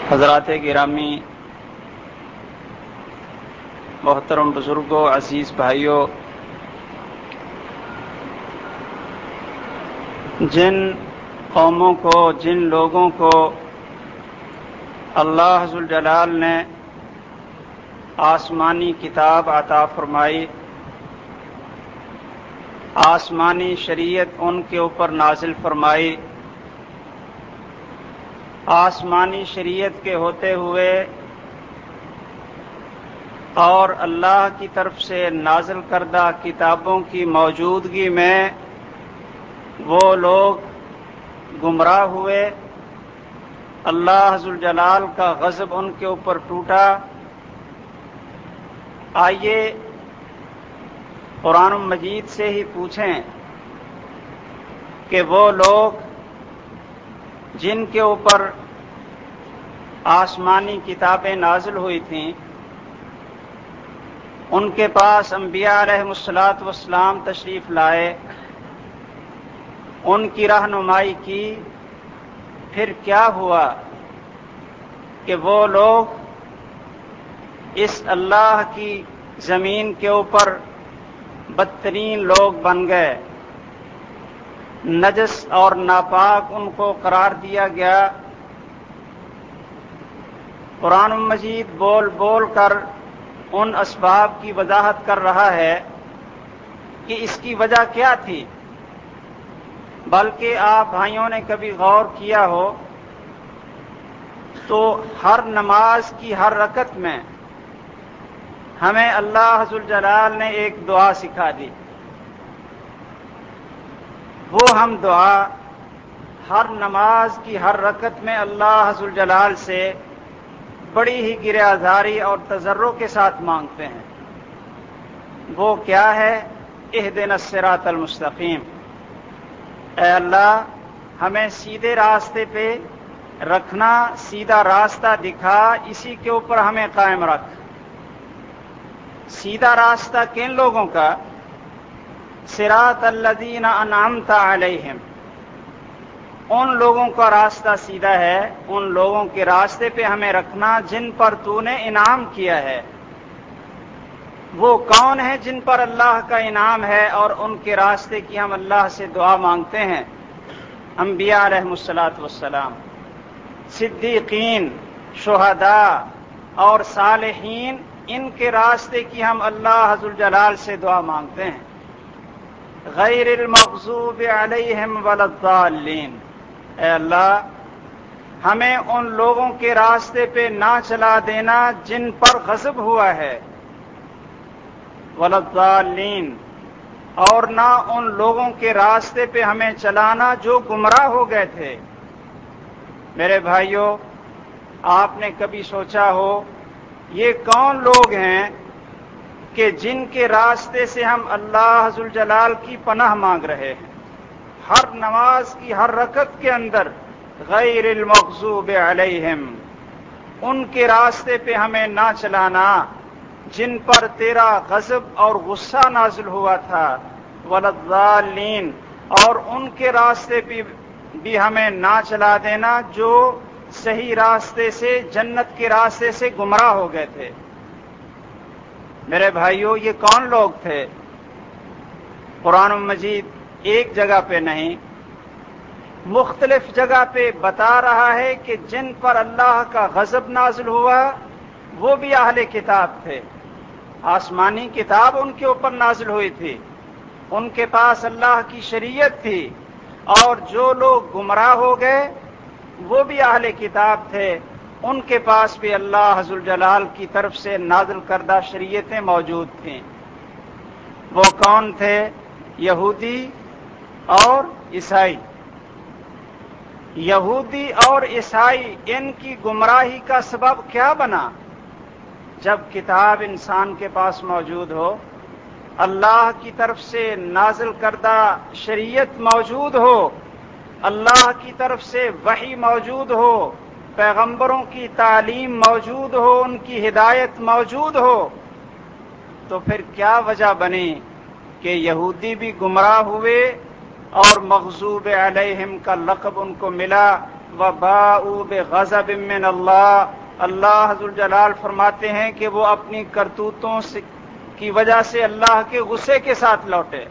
حضرات گرامی، محترم بزرگوں، عزیز بھائیوں، جن قوموں کو، جن لوگوں کو اللہ ذوالجلال نے آسمانی کتاب عطا فرمائی، آسمانی شریعت ان کے اوپر نازل فرمائی، آسمانی شریعت کے ہوتے ہوئے اور اللہ کی طرف سے نازل کردہ کتابوں کی موجودگی میں وہ لوگ گمراہ ہوئے، اللہ ذوالجلال کا غضب ان کے اوپر ٹوٹا۔ آئیے قرآن مجید سے ہی پوچھیں کہ وہ لوگ جن کے اوپر آسمانی کتابیں نازل ہوئی تھیں، ان کے پاس انبیاء علیہم الصلاۃ والسلام تشریف لائے، ان کی رہنمائی کی، پھر کیا ہوا کہ وہ لوگ اس اللہ کی زمین کے اوپر بدترین لوگ بن گئے، نجس اور ناپاک ان کو قرار دیا گیا۔ قرآن مجید بول بول کر ان اسباب کی وضاحت کر رہا ہے کہ اس کی وجہ کیا تھی، بلکہ آپ بھائیوں نے کبھی غور کیا ہو تو ہر نماز کی ہر رکعت میں ہمیں اللہ ذوالجلال نے ایک دعا سکھا دی۔ وہ ہم دعا ہر نماز کی ہر رکعت میں اللہ ذوالجلال سے بڑی ہی گریازاری اور تضرع کے ساتھ مانگتے ہیں۔ وہ کیا ہے؟ اہدنا الصراط المستقیم، اے اللہ ہمیں سیدھے راستے پہ رکھنا، سیدھا راستہ دکھا، اسی کے اوپر ہمیں قائم رکھ۔ سیدھا راستہ کن لوگوں کا؟ صراط الذین انعمت علیہم، ان لوگوں کا راستہ سیدھا ہے، ان لوگوں کے راستے پہ ہمیں رکھنا جن پر تو نے انعام کیا ہے۔ وہ کون ہیں جن پر اللہ کا انعام ہے اور ان کے راستے کی ہم اللہ سے دعا مانگتے ہیں؟ انبیاء علیہم الصلاۃ والسلام، صدیقین، شہداء اور صالحین، ان کے راستے کی ہم اللہ ذوالجلال سے دعا مانگتے ہیں۔ غیر المغضوب علیہم ولا الضالین، اے اللہ ہمیں ان لوگوں کے راستے پہ نہ چلا دینا جن پر غضب ہوا ہے، ولا الضالین، اور نہ ان لوگوں کے راستے پہ ہمیں چلانا جو گمراہ ہو گئے تھے۔ میرے بھائیوں، آپ نے کبھی سوچا ہو یہ کون لوگ ہیں کہ جن کے راستے سے ہم اللہ ذوالجلال کی پناہ مانگ رہے ہیں؟ ہر نماز کی ہر رکعت کے اندر غیر المغضوب علیہم، ان کے راستے پہ ہمیں نہ چلانا جن پر تیرا غضب اور غصہ نازل ہوا تھا، ولا الضالین، اور ان کے راستے پہ بھی ہمیں نہ چلا دینا جو صحیح راستے سے، جنت کے راستے سے گمراہ ہو گئے تھے۔ میرے بھائیوں، یہ کون لوگ تھے؟ قرآن مجید ایک جگہ پہ نہیں، مختلف جگہ پہ بتا رہا ہے کہ جن پر اللہ کا غضب نازل ہوا وہ بھی اہل کتاب تھے۔ آسمانی کتاب ان کے اوپر نازل ہوئی تھی، ان کے پاس اللہ کی شریعت تھی، اور جو لوگ گمراہ ہو گئے وہ بھی اہل کتاب تھے، ان کے پاس بھی اللہ ذوالجلال کی طرف سے نازل کردہ شریعتیں موجود تھیں۔ وہ کون تھے؟ یہودی اور عیسائی۔ یہودی اور عیسائی، ان کی گمراہی کا سبب کیا بنا؟ جب کتاب انسان کے پاس موجود ہو، اللہ کی طرف سے نازل کردہ شریعت موجود ہو، اللہ کی طرف سے وحی موجود ہو، پیغمبروں کی تعلیم موجود ہو، ان کی ہدایت موجود ہو، تو پھر کیا وجہ بنی کہ یہودی بھی گمراہ ہوئے اور مغضوب علیہم کا لقب ان کو ملا، وباؤوا بغضب من اللہ، اللہ ذوالجلال فرماتے ہیں کہ وہ اپنی کرتوتوں کی وجہ سے اللہ کے غصے کے ساتھ لوٹے۔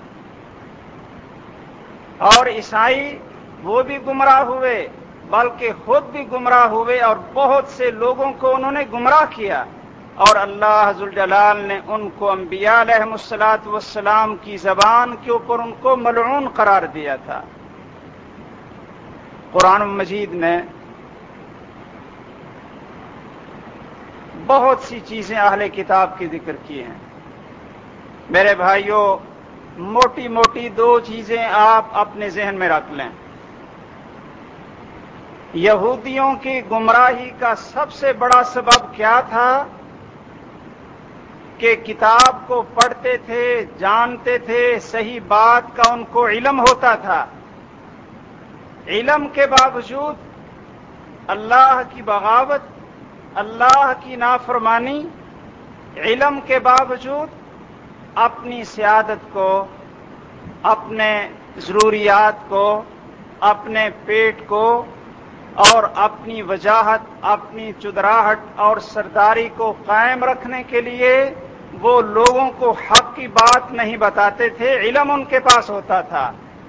اور عیسائی وہ بھی گمراہ ہوئے، بلکہ خود بھی گمراہ ہوئے اور بہت سے لوگوں کو انہوں نے گمراہ کیا، اور اللہ ذوالجلال نے ان کو انبیاء علیہم الصلاۃ والسلام کی زبان کے اوپر ان کو ملعون قرار دیا تھا۔ قرآن مجید نے بہت سی چیزیں اہل کتاب کی ذکر کی ہیں۔ میرے بھائیوں، موٹی موٹی دو چیزیں آپ اپنے ذہن میں رکھ لیں۔ یہودیوں کی گمراہی کا سب سے بڑا سبب کیا تھا؟ کہ کتاب کو پڑھتے تھے، جانتے تھے، صحیح بات کا ان کو علم ہوتا تھا، علم کے باوجود اللہ کی بغاوت، اللہ کی نافرمانی، علم کے باوجود اپنی سیادت کو، اپنے ضروریات کو، اپنے پیٹ کو اور اپنی وجاہت، اپنی چدراہٹ اور سرداری کو قائم رکھنے کے لیے وہ لوگوں کو حق کی بات نہیں بتاتے تھے، علم ان کے پاس ہوتا تھا۔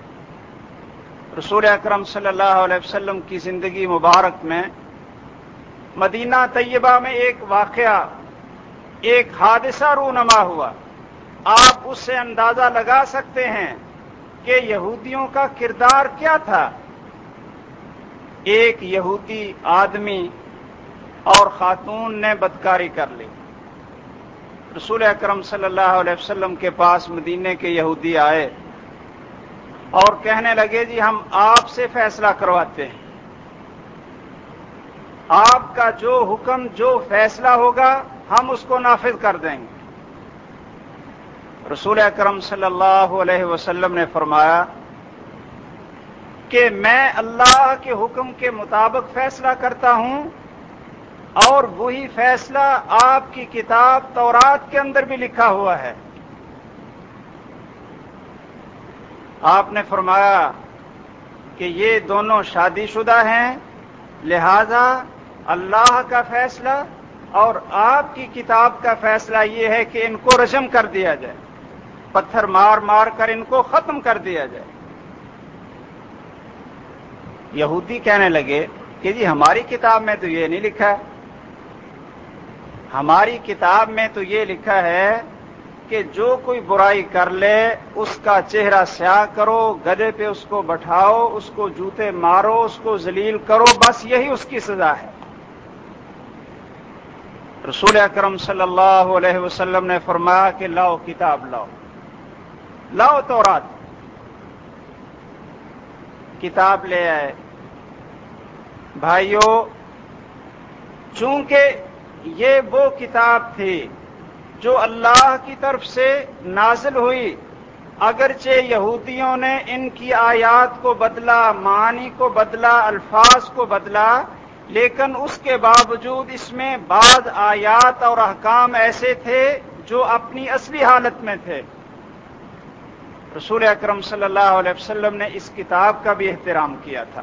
رسول اکرم صلی اللہ علیہ وسلم کی زندگی مبارک میں مدینہ طیبہ میں ایک واقعہ، ایک حادثہ رونما ہوا۔ آپ اس سے اندازہ لگا سکتے ہیں کہ یہودیوں کا کردار کیا تھا۔ ایک یہودی آدمی اور خاتون نے بدکاری کر لی۔ رسول اکرم صلی اللہ علیہ وسلم کے پاس مدینے کے یہودی آئے اور کہنے لگے جی ہم آپ سے فیصلہ کرواتے ہیں، آپ کا جو حکم، جو فیصلہ ہوگا ہم اس کو نافذ کر دیں گے۔ رسول اکرم صلی اللہ علیہ وسلم نے فرمایا کہ میں اللہ کے حکم کے مطابق فیصلہ کرتا ہوں، اور وہی فیصلہ آپ کی کتاب تورات کے اندر بھی لکھا ہوا ہے۔ آپ نے فرمایا کہ یہ دونوں شادی شدہ ہیں، لہذا اللہ کا فیصلہ اور آپ کی کتاب کا فیصلہ یہ ہے کہ ان کو رجم کر دیا جائے، پتھر مار مار کر ان کو ختم کر دیا جائے۔ یہودی کہنے لگے کہ جی ہماری کتاب میں تو یہ نہیں لکھا ہے، ہماری کتاب میں تو یہ لکھا ہے کہ جو کوئی برائی کر لے اس کا چہرہ سیاہ کرو، گدھے پہ اس کو بٹھاؤ، اس کو جوتے مارو، اس کو ذلیل کرو، بس یہی اس کی سزا ہے۔ رسول اکرم صلی اللہ علیہ وسلم نے فرمایا کہ لاؤ کتاب، لاؤ تورات۔ کتاب لے آئے۔ بھائیو، چونکہ یہ وہ کتاب تھی جو اللہ کی طرف سے نازل ہوئی، اگرچہ یہودیوں نے ان کی آیات کو بدلا، معانی کو بدلا، الفاظ کو بدلا، لیکن اس کے باوجود اس میں بعض آیات اور احکام ایسے تھے جو اپنی اصلی حالت میں تھے۔ رسول اکرم صلی اللہ علیہ وسلم نے اس کتاب کا بھی احترام کیا تھا۔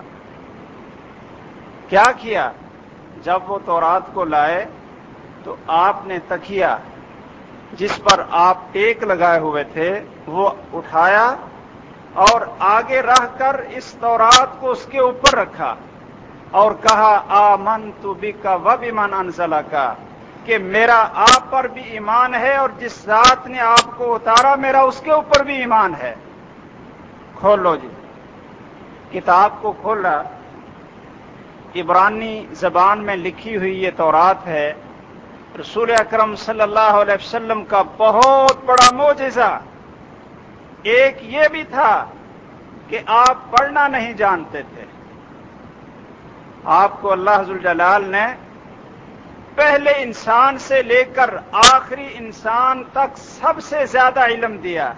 کیا کیا؟ جب وہ تورات کو لائے تو آپ نے تکیہ جس پر آپ ٹیک لگائے ہوئے تھے وہ اٹھایا اور آگے رہ کر اس تورات کو اس کے اوپر رکھا اور کہا آمنت بک وبمن انزلک، کہ میرا آپ پر بھی ایمان ہے اور جس ذات نے آپ کو اتارا میرا اس کے اوپر بھی ایمان ہے۔ کھولو جی، کتاب کو کھولا۔ عبرانی زبان میں لکھی ہوئی یہ تورات ہے۔ رسول اکرم صلی اللہ علیہ وسلم کا بہت بڑا معجزہ ایک یہ بھی تھا کہ آپ پڑھنا نہیں جانتے تھے۔ آپ کو اللہ ذوالجلال نے پہلے انسان سے لے کر آخری انسان تک سب سے زیادہ علم دیا،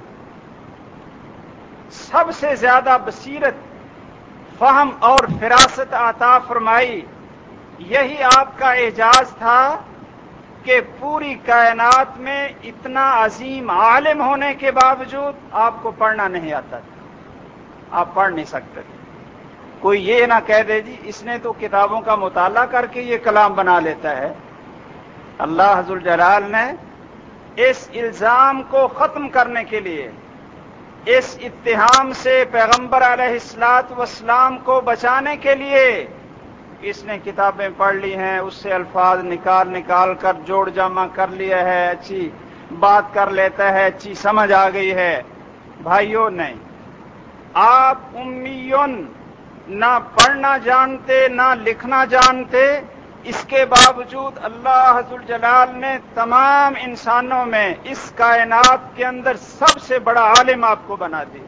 سب سے زیادہ بصیرت، فہم اور فراست عطا فرمائی۔ یہی آپ کا اعجاز تھا کہ پوری کائنات میں اتنا عظیم عالم ہونے کے باوجود آپ کو پڑھنا نہیں آتا تھا، آپ پڑھ نہیں سکتے تھے۔ کوئی یہ نہ کہہ دے جی اس نے تو کتابوں کا مطالعہ کر کے یہ کلام بنا لیتا ہے۔ اللہ ذوالجلال نے اس الزام کو ختم کرنے کے لیے، اس اتہام سے پیغمبر علیہ الصلوۃ والسلام کو بچانے کے لیے، اس نے کتابیں پڑھ لی ہیں، اس سے الفاظ نکال کر جوڑ جمع کر لیا ہے، اچھی بات کر لیتا ہے، اچھی سمجھ آ گئی ہے۔ بھائیوں نہیں، آپ امیون، نہ پڑھنا جانتے نہ لکھنا جانتے، اس کے باوجود اللہ ذوالجلال نے تمام انسانوں میں اس کائنات کے اندر سب سے بڑا عالم آپ کو بنا دیا۔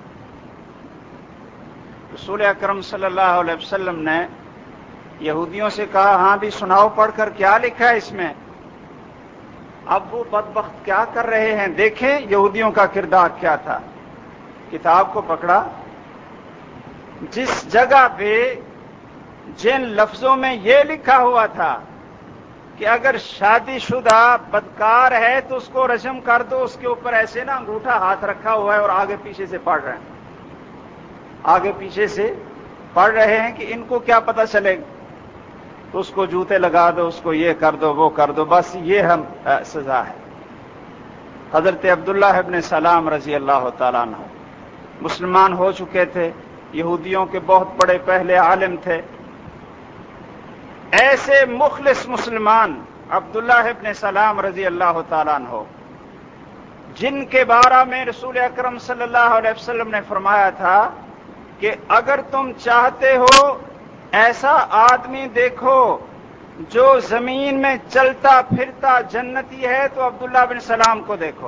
رسول اکرم صلی اللہ علیہ وسلم نے یہودیوں سے کہا ہاں بھی سناؤ پڑھ کر کیا لکھا ہے اس میں۔ اب وہ بدبخت کیا کر رہے ہیں، دیکھیں یہودیوں کا کردار کیا تھا۔ کتاب کو پکڑا، جس جگہ پہ جن لفظوں میں یہ لکھا ہوا تھا کہ اگر شادی شدہ بدکار ہے تو اس کو رجم کر دو، اس کے اوپر ایسے نا انگوٹھا ہاتھ رکھا ہوا ہے اور آگے پیچھے سے پڑھ رہے ہیں، آگے پیچھے سے پڑھ رہے ہیں کہ ان کو کیا پتہ چلے گا، تو اس کو جوتے لگا دو، اس کو یہ کر دو وہ کر دو، بس یہ ہم سزا ہے۔ حضرت عبداللہ ابن سلام رضی اللہ تعالیٰ عنہ مسلمان ہو چکے تھے، یہودیوں کے بہت بڑے پہلے عالم تھے۔ ایسے مخلص مسلمان عبداللہ ابن سلام رضی اللہ تعالیٰ عنہ، جن کے بارے میں رسول اکرم صلی اللہ علیہ وسلم نے فرمایا تھا کہ اگر تم چاہتے ہو ایسا آدمی دیکھو جو زمین میں چلتا پھرتا جنتی ہے تو عبداللہ بن سلام کو دیکھو۔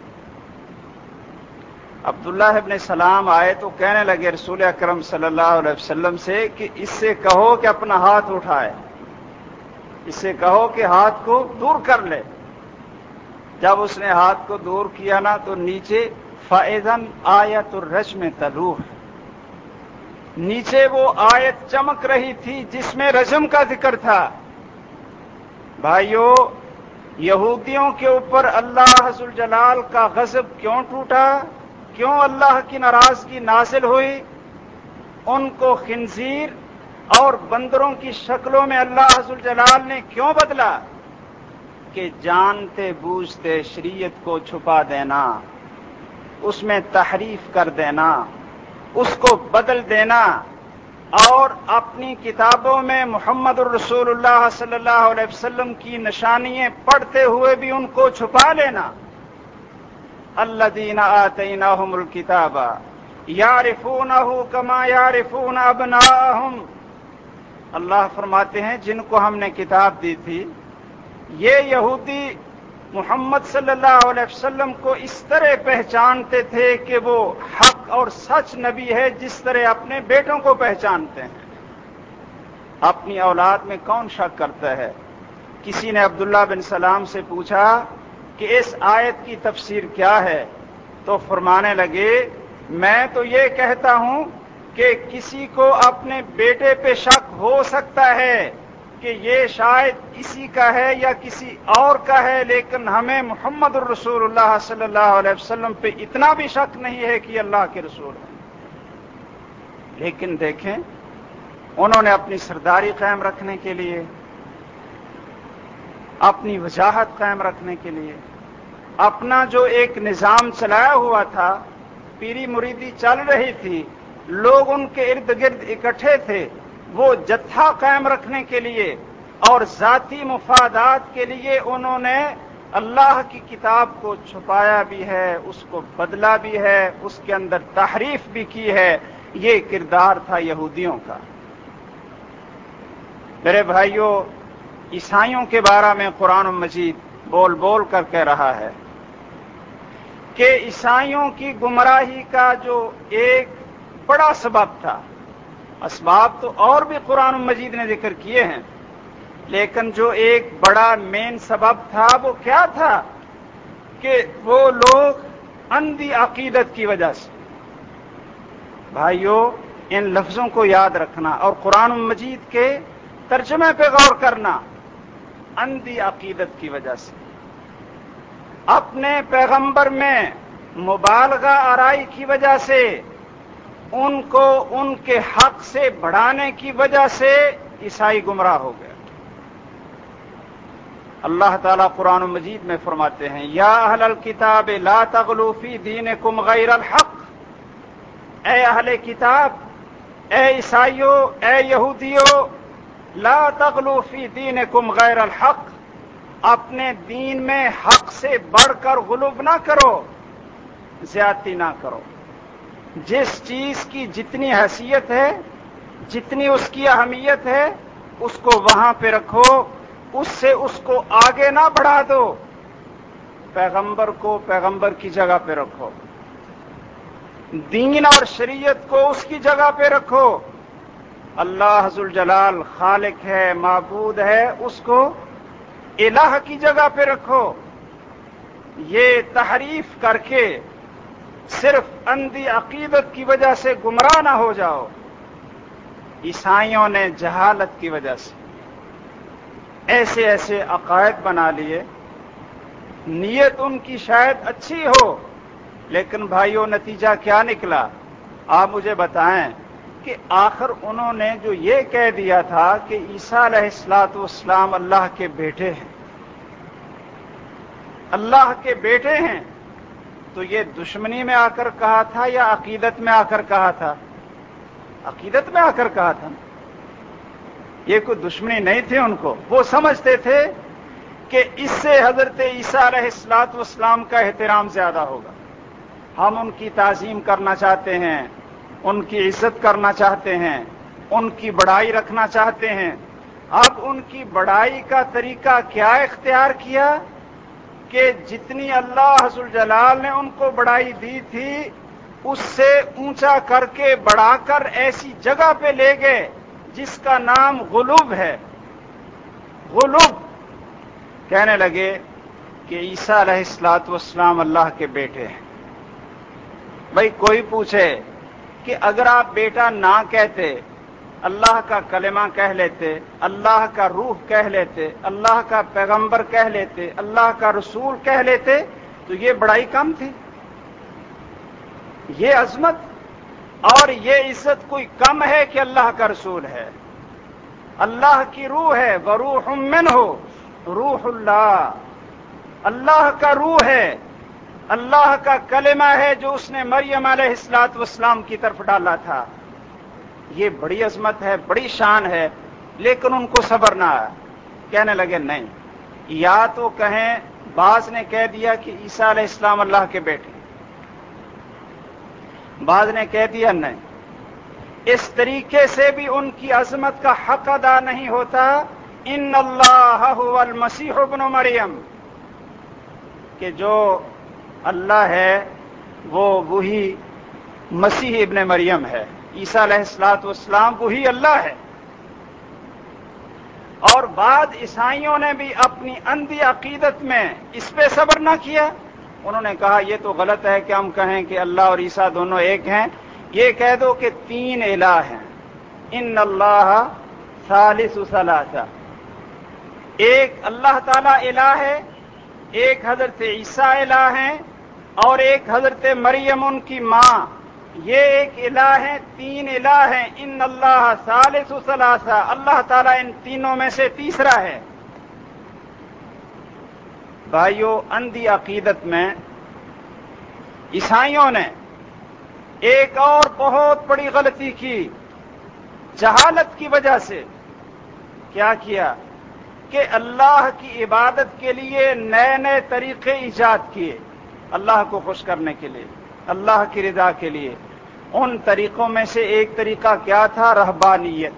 عبداللہ ابن سلام آئے تو کہنے لگے رسول اکرم صلی اللہ علیہ وسلم سے کہ اس سے کہو کہ اپنا ہاتھ اٹھائے، اس سے کہو کہ ہاتھ کو دور کر لے۔ جب اس نے ہاتھ کو دور کیا نا تو نیچے فَإِذًا آیَةُ الرَّجْمِ تَلُوحُ، نیچے وہ آیت چمک رہی تھی جس میں رجم کا ذکر تھا۔ بھائیو، یہودیوں کے اوپر اللہ ذوالجلال کا غضب کیوں ٹوٹا، کیوں اللہ کی ناراضگی نازل ہوئی؟ ان کو خنزیر اور بندروں کی شکلوں میں اللہ ذوالجلال نے کیوں بدلا؟ کہ جانتے بوجھتے شریعت کو چھپا دینا، اس میں تحریف کر دینا، اس کو بدل دینا، اور اپنی کتابوں میں محمد الرسول اللہ صلی اللہ علیہ وسلم کی نشانیاں پڑھتے ہوئے بھی ان کو چھپا لینا۔ الذین آتیناہم الکتاب یعرفونہ کما یعرفون ابناءہم، اللہ فرماتے ہیں جن کو ہم نے کتاب دی تھی یہ یہودی محمد صلی اللہ علیہ وسلم کو اس طرح پہچانتے تھے کہ وہ حق اور سچ نبی ہے جس طرح اپنے بیٹوں کو پہچانتے ہیں۔ اپنی اولاد میں کون شک کرتا ہے؟ کسی نے عبداللہ بن سلام سے پوچھا کہ اس آیت کی تفسیر کیا ہے، تو فرمانے لگے میں تو یہ کہتا ہوں کہ کسی کو اپنے بیٹے پہ شک ہو سکتا ہے کہ یہ شاید اسی کا ہے یا کسی اور کا ہے، لیکن ہمیں محمد الرسول اللہ صلی اللہ علیہ وسلم پہ اتنا بھی شک نہیں ہے کہ اللہ کے رسول ہیں۔ لیکن دیکھیں انہوں نے اپنی سرداری قائم رکھنے کے لیے، اپنی وجاہت قائم رکھنے کے لیے، اپنا جو ایک نظام چلایا ہوا تھا، پیری مریدی چل رہی تھی، لوگ ان کے ارد گرد اکٹھے تھے، وہ جتھا قائم رکھنے کے لیے اور ذاتی مفادات کے لیے انہوں نے اللہ کی کتاب کو چھپایا بھی ہے، اس کو بدلا بھی ہے، اس کے اندر تحریف بھی کی ہے۔ یہ کردار تھا یہودیوں کا۔ میرے بھائیوں، عیسائیوں کے بارے میں قرآن مجید بول بول کر کہہ رہا ہے کہ عیسائیوں کی گمراہی کا جو ایک بڑا سبب تھا، اسباب تو اور بھی قرآن مجید نے ذکر کیے ہیں، لیکن جو ایک بڑا مین سبب تھا وہ کیا تھا کہ وہ لوگ اندھی عقیدت کی وجہ سے، بھائیوں ان لفظوں کو یاد رکھنا اور قرآن مجید کے ترجمے پہ غور کرنا، اندھی عقیدت کی وجہ سے، اپنے پیغمبر میں مبالغہ آرائی کی وجہ سے، ان کو ان کے حق سے بڑھانے کی وجہ سے عیسائی گمراہ ہو گئے۔ اللہ تعالیٰ قرآن مجید میں فرماتے ہیں یا اہل الکتاب لا تغلوا فی دینکم غیر الحق، اے اہل کتاب، اے عیسائیوں، اے یہودیوں، لا تغلوا فی دینکم غیر الحق، اپنے دین میں حق سے بڑھ کر غلو نہ کرو، زیادتی نہ کرو۔ جس چیز کی جتنی حیثیت ہے، جتنی اس کی اہمیت ہے، اس کو وہاں پہ رکھو، اس سے اس کو آگے نہ بڑھا دو۔ پیغمبر کو پیغمبر کی جگہ پہ رکھو، دین اور شریعت کو اس کی جگہ پہ رکھو۔ اللہ ذوالجلال خالق ہے، معبود ہے، اس کو الہ کی جگہ پہ رکھو۔ یہ تحریف کر کے صرف اندھی عقیدت کی وجہ سے گمراہ نہ ہو جاؤ۔ عیسائیوں نے جہالت کی وجہ سے ایسے ایسے عقائد بنا لیے، نیت ان کی شاید اچھی ہو، لیکن بھائیوں نتیجہ کیا نکلا؟ آپ مجھے بتائیں کہ آخر انہوں نے جو یہ کہہ دیا تھا کہ عیسیٰ علیہ السلام اللہ کے بیٹے ہیں، اللہ کے بیٹے ہیں، تو یہ دشمنی میں آ کر کہا تھا یا عقیدت میں آ کر کہا تھا؟ عقیدت میں آ کر کہا تھا۔ یہ کوئی دشمنی نہیں تھی ان کو، وہ سمجھتے تھے کہ اس سے حضرت عیسیٰ علیہ السلام کا احترام زیادہ ہوگا، ہم ان کی تعظیم کرنا چاہتے ہیں، ان کی عزت کرنا چاہتے ہیں، ان کی بڑائی رکھنا چاہتے ہیں۔ اب ان کی بڑائی کا طریقہ کیا اختیار کیا کہ جتنی اللہ ذوالجلال نے ان کو بڑائی دی تھی اس سے اونچا کر کے بڑھا کر ایسی جگہ پہ لے گئے جس کا نام غلوب ہے۔ غلوب کہنے لگے کہ عیسیٰ علیہ السلام اللہ کے بیٹے ہیں۔ بھئی کوئی پوچھے کہ اگر آپ بیٹا نہ کہتے، اللہ کا کلمہ کہہ لیتے، اللہ کا روح کہہ لیتے، اللہ کا پیغمبر کہہ لیتے، اللہ کا رسول کہہ لیتے، تو یہ بڑائی کم تھی؟ یہ عظمت اور یہ عزت کوئی کم ہے کہ اللہ کا رسول ہے؟ اللہ کی روح ہے، وروح منہ، روح اللہ، اللہ کا روح ہے، اللہ کا کلمہ ہے جو اس نے مریم علیہ السلام کی طرف ڈالا تھا۔ یہ بڑی عظمت ہے، بڑی شان ہے، لیکن ان کو صبر نہ آیا، کہنے لگے نہیں، یا تو کہیں، بعض نے کہہ دیا کہ عیسیٰ علیہ السلام اللہ کے بیٹے، بعض نے کہہ دیا نہیں۔ اس طریقے سے بھی ان کی عظمت کا حق ادا نہیں ہوتا۔ ان اللہ هو المسیح ابن مریم، کہ جو اللہ ہے وہ وہی مسیح ابن مریم ہے، عیسیٰ علیہ السلام وہی اللہ ہے۔ اور بعد عیسائیوں نے بھی اپنی اندھی عقیدت میں اس پہ صبر نہ کیا، انہوں نے کہا یہ تو غلط ہے کہ ہم کہیں کہ اللہ اور عیسیٰ دونوں ایک ہیں، یہ کہہ دو کہ تین الہ ہیں، ان اللہ ثالث ثلاثہ، ایک اللہ تعالی الہ ہے، ایک حضرت عیسیٰ الہ ہیں، اور ایک حضرت مریم ان کی ماں، یہ ایک الہ ہے، تین الہ ہیں، ان اللہ ثالث ثلاثہ، اللہ تعالیٰ ان تینوں میں سے تیسرا ہے۔ بھائیو، اندھی عقیدت میں عیسائیوں نے ایک اور بہت بڑی غلطی کی، جہالت کی وجہ سے۔ کیا کیا کہ اللہ کی عبادت کے لیے نئے نئے طریقے ایجاد کیے، اللہ کو خوش کرنے کے لیے، اللہ کی رضا کے لیے۔ ان طریقوں میں سے ایک طریقہ کیا تھا؟ رہبانیت۔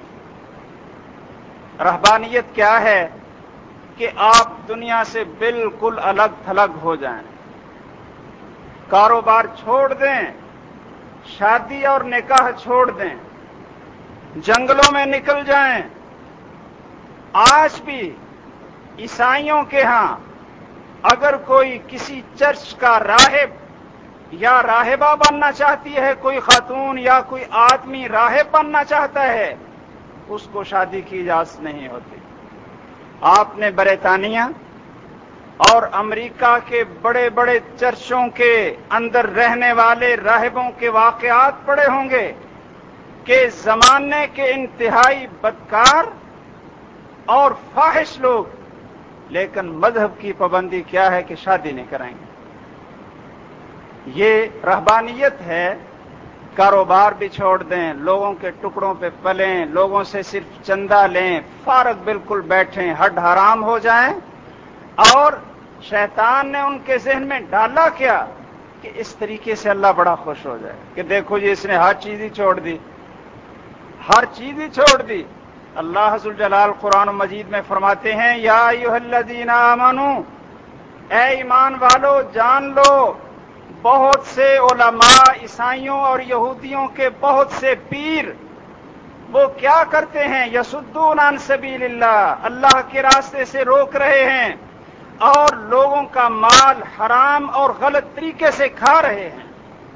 رہبانیت کیا ہے؟ کہ آپ دنیا سے بالکل الگ تھلگ ہو جائیں، کاروبار چھوڑ دیں، شادی اور نکاح چھوڑ دیں، جنگلوں میں نکل جائیں۔ آج بھی عیسائیوں کے ہاں اگر کوئی کسی چرچ کا راہب یا راہبہ بننا چاہتی ہے، کوئی خاتون یا کوئی آدمی راہب بننا چاہتا ہے، اس کو شادی کی اجازت نہیں ہوتی۔ آپ نے برطانیہ اور امریکہ کے بڑے بڑے چرچوں کے اندر رہنے والے راہبوں کے واقعات پڑے ہوں گے کہ زمانے کے انتہائی بدکار اور فاحش لوگ، لیکن مذہب کی پابندی کیا ہے کہ شادی نہیں کرائیں گے۔ یہ رہبانیت ہے۔ کاروبار بھی چھوڑ دیں، لوگوں کے ٹکڑوں پہ پلیں، لوگوں سے صرف چندہ لیں، فارغ بالکل بیٹھیں، ہڈ حرام ہو جائیں۔ اور شیطان نے ان کے ذہن میں ڈالا کیا کہ اس طریقے سے اللہ بڑا خوش ہو جائے کہ دیکھو جی اس نے ہر چیز ہی چھوڑ دی، ہر چیز ہی چھوڑ دی۔ اللہ ذوالجلال قرآن مجید میں فرماتے ہیں یا ایھا الذین آمنوا، اے ایمان والو جان لو، بہت سے علماء عیسائیوں اور یہودیوں کے بہت سے پیر وہ کیا کرتے ہیں، یصدون عن سبیل اللہ، اللہ کے راستے سے روک رہے ہیں اور لوگوں کا مال حرام اور غلط طریقے سے کھا رہے ہیں۔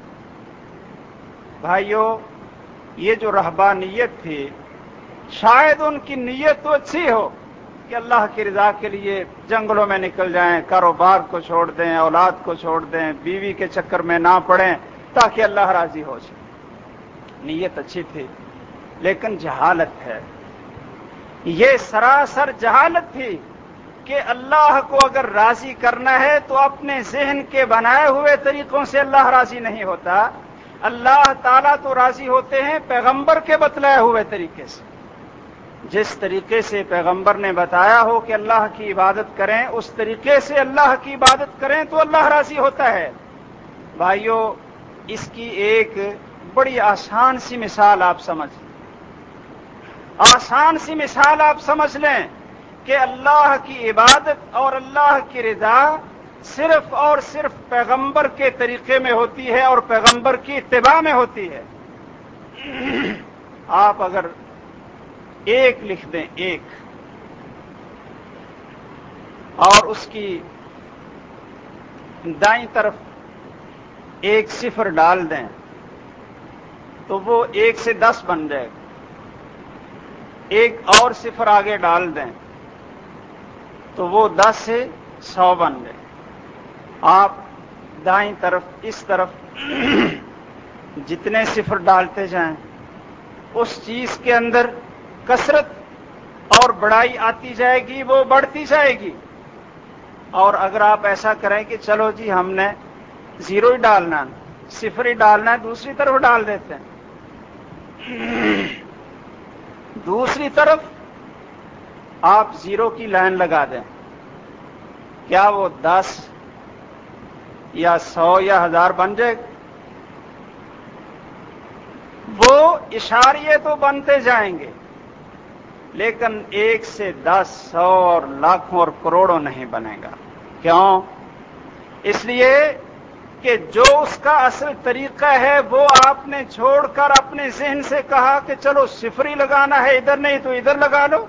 بھائیو، یہ جو رہبانیت تھی، شاید ان کی نیت تو اچھی ہو کہ اللہ کی رضا کے لیے جنگلوں میں نکل جائیں، کاروبار کو چھوڑ دیں، اولاد کو چھوڑ دیں، بیوی کے چکر میں نہ پڑیں تاکہ اللہ راضی ہو جائے۔ نیت اچھی تھی، لیکن جہالت ہے، یہ سراسر جہالت تھی کہ اللہ کو اگر راضی کرنا ہے تو اپنے ذہن کے بنائے ہوئے طریقوں سے اللہ راضی نہیں ہوتا۔ اللہ تعالیٰ تو راضی ہوتے ہیں پیغمبر کے بتلائے ہوئے طریقے سے۔ جس طریقے سے پیغمبر نے بتایا ہو کہ اللہ کی عبادت کریں، اس طریقے سے اللہ کی عبادت کریں تو اللہ راضی ہوتا ہے۔ بھائیو، اس کی ایک بڑی آسان سی مثال آپ سمجھ لیں، آسان سی مثال آپ سمجھ لیں کہ اللہ کی عبادت اور اللہ کی رضا صرف اور صرف پیغمبر کے طریقے میں ہوتی ہے اور پیغمبر کی اتباع میں ہوتی ہے۔ آپ اگر ایک لکھ دیں، ایک، اور اس کی دائیں طرف ایک صفر ڈال دیں تو وہ 1 سے 10 بن جائے گا، ایک اور صفر آگے ڈال دیں تو وہ 10 سے 100 بن جائے۔ آپ دائیں طرف اس طرف جتنے صفر ڈالتے جائیں اس چیز کے اندر کثرت اور بڑائی آتی جائے گی، وہ بڑھتی جائے گی۔ اور اگر آپ ایسا کریں کہ چلو جی ہم نے 0 ہی ڈالنا، صفر ہی ڈالنا ہے، دوسری طرف ڈال دیتے ہیں، دوسری طرف آپ 0 کی لائن لگا دیں، کیا وہ 10 یا 100 یا 1000 بن جائے گا؟ وہ اشاریے تو بنتے جائیں گے، لیکن 1 سے 10، 100 اور لاکھوں اور کروڑوں نہیں بنے گا۔ کیوں؟ اس لیے کہ جو اس کا اصل طریقہ ہے وہ آپ نے چھوڑ کر اپنے ذہن سے کہا کہ چلو صفر ہی لگانا ہے، ادھر نہیں تو ادھر لگا لو۔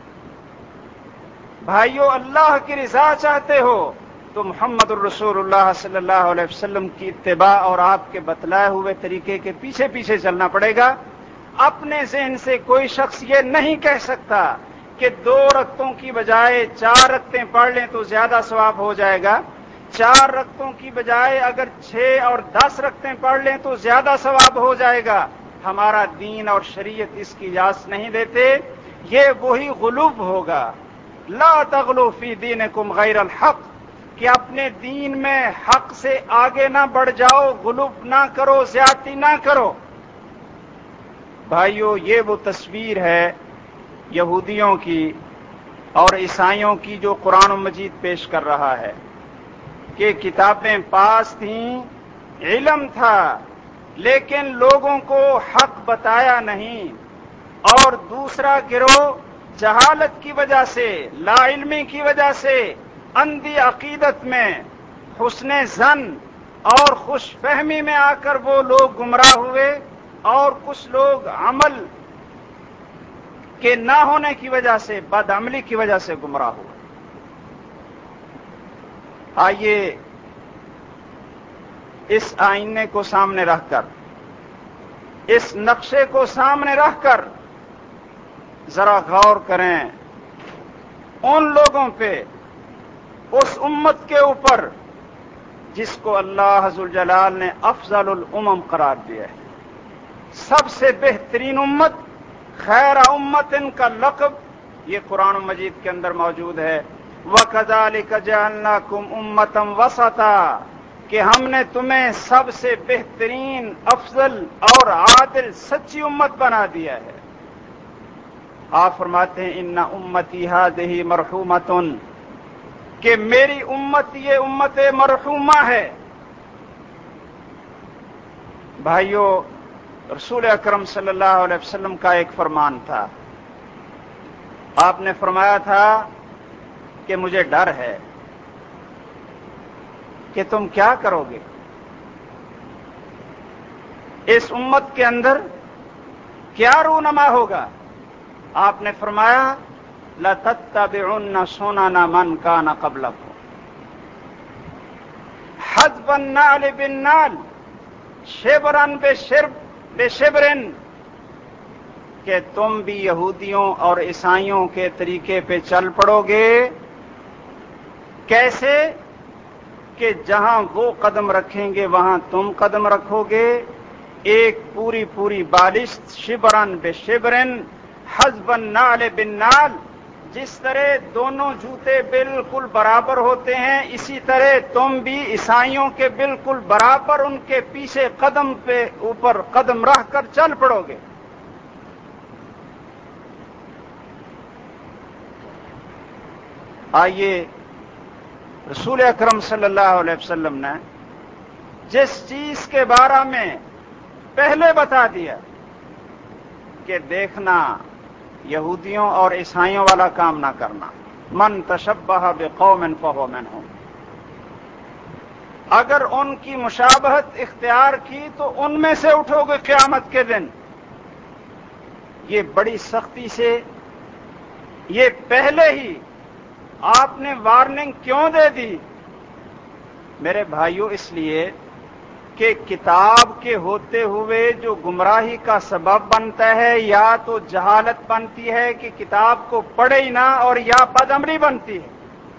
بھائیو، اللہ کی رضا چاہتے ہو تو محمد الرسول اللہ صلی اللہ علیہ وسلم کی اتباع اور آپ کے بتلائے ہوئے طریقے کے پیچھے پیچھے چلنا پڑے گا۔ اپنے ذہن سے کوئی شخص یہ نہیں کہہ سکتا کہ 2 رکعتوں کی بجائے 4 رکعتیں پڑھ لیں تو زیادہ ثواب ہو جائے گا، 4 رکعتوں کی بجائے اگر 6 اور 10 رکعتیں پڑھ لیں تو زیادہ ثواب ہو جائے گا۔ ہمارا دین اور شریعت اس کی اجازت نہیں دیتے، یہ وہی غلو ہوگا۔ لا تغلو فی دینکم غیر الحق، کہ اپنے دین میں حق سے آگے نہ بڑھ جاؤ، غلو نہ کرو، زیادتی نہ کرو۔ بھائیو، یہ وہ تصویر ہے یہودیوں کی اور عیسائیوں کی جو قرآن مجید پیش کر رہا ہے کہ کتابیں پاس تھیں، علم تھا، لیکن لوگوں کو حق بتایا نہیں۔ اور دوسرا گروہ جہالت کی وجہ سے، لا علمی کی وجہ سے، اندھی عقیدت میں، حسن ظن اور خوش فہمی میں آ کر وہ لوگ گمراہ ہوئے، اور کچھ لوگ عمل کے نہ ہونے کی وجہ سے، بد عملی کی وجہ سے گمراہ ہوئے۔ آئیے اس آئینے کو سامنے رکھ کر، اس نقشے کو سامنے رکھ کر ذرا غور کریں ان لوگوں پہ اس امت کے اوپر جس کو اللہ ذوالجلال نے افضل الامم قرار دیا ہے، سب سے بہترین امت، خیر امت ان کا لقب یہ قرآن مجید کے اندر موجود ہے۔ وَكَذَلِكَ جَعَلْنَاكُمْ أُمَّةً وَسَطًا، کہ ہم نے تمہیں سب سے بہترین، افضل اور عادل سچی امت بنا دیا ہے۔ آپ فرماتے ہیں ان امتی هذه مرحومۃ، کہ میری امت یہ امت مرحومہ ہے۔ بھائیو، رسول اکرم صلی اللہ علیہ وسلم کا ایک فرمان تھا، آپ نے فرمایا تھا کہ مجھے ڈر ہے کہ تم کیا کرو گے، اس امت کے اندر کیا رونما ہوگا؟ آپ نے فرمایا لَتَتَّبِعُنَّ سُنَنَ مَنْ كَانَ قَبْلَكُمْ حَذْوَ النَّعْلِ بِالنَّعْلِ شِبْرًا بِشِبْرٍ، کہ تم بھی یہودیوں اور عیسائیوں کے طریقے پہ چل پڑو گے۔ کیسے؟ کہ جہاں وہ قدم رکھیں گے وہاں تم قدم رکھو گے، ایک پوری پوری بالشت، شبرن بے شبرن، حذف النعل بالنعل، جس طرح دونوں جوتے بالکل برابر ہوتے ہیں اسی طرح تم بھی عیسائیوں کے بالکل برابر ان کے پیچھے قدم پہ اوپر قدم رکھ کر چل پڑو گے۔ آئیے، رسول اکرم صلی اللہ علیہ وسلم نے جس چیز کے بارے میں پہلے بتا دیا کہ دیکھنا یہودیوں اور عیسائیوں والا کام نہ کرنا، من تشبہ بقوم فہو منہم، اگر ان کی مشابہت اختیار کی تو ان میں سے اٹھو گے قیامت کے دن۔ یہ بڑی سختی سے، یہ پہلے ہی آپ نے وارننگ کیوں دے دی؟ میرے بھائیوں، اس لیے کہ کتاب کے ہوتے ہوئے جو گمراہی کا سبب بنتا ہے، یا تو جہالت بنتی ہے کہ کتاب کو پڑھے ہی نہ، اور یا بدعملی بنتی ہے۔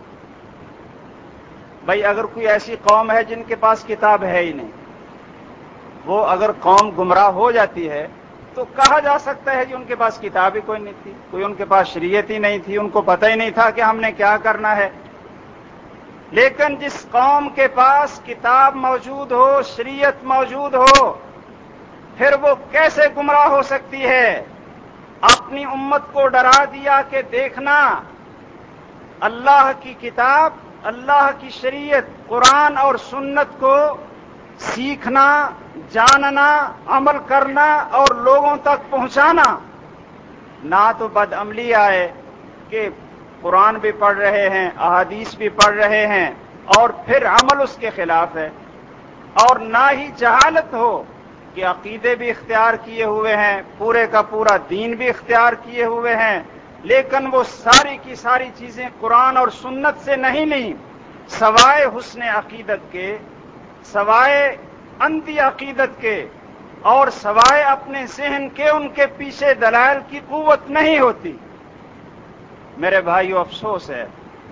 بھائی، اگر کوئی ایسی قوم ہے جن کے پاس کتاب ہے ہی نہیں، وہ اگر قوم گمراہ ہو جاتی ہے تو کہا جا سکتا ہے کہ ان کے پاس کتاب ہی کوئی نہیں تھی، کوئی ان کے پاس شریعت ہی نہیں تھی، ان کو پتہ ہی نہیں تھا کہ ہم نے کیا کرنا ہے۔ لیکن جس قوم کے پاس کتاب موجود ہو، شریعت موجود ہو، پھر وہ کیسے گمراہ ہو سکتی ہے؟ اپنی امت کو ڈرا دیا کہ دیکھنا، اللہ کی کتاب، اللہ کی شریعت، قرآن اور سنت کو سیکھنا، جاننا، عمل کرنا اور لوگوں تک پہنچانا، نہ تو بدعملی آئے کہ قرآن بھی پڑھ رہے ہیں، احادیث بھی پڑھ رہے ہیں اور پھر عمل اس کے خلاف ہے، اور نہ ہی جہالت ہو کہ عقیدے بھی اختیار کیے ہوئے ہیں، پورے کا پورا دین بھی اختیار کیے ہوئے ہیں، لیکن وہ ساری کی ساری چیزیں قرآن اور سنت سے نہیں لیں، سوائے حسن عقیدت کے، سوائے اندھی عقیدت کے، اور سوائے اپنے ذہن کے ان کے پیچھے دلائل کی قوت نہیں ہوتی۔ میرے بھائیو، افسوس ہے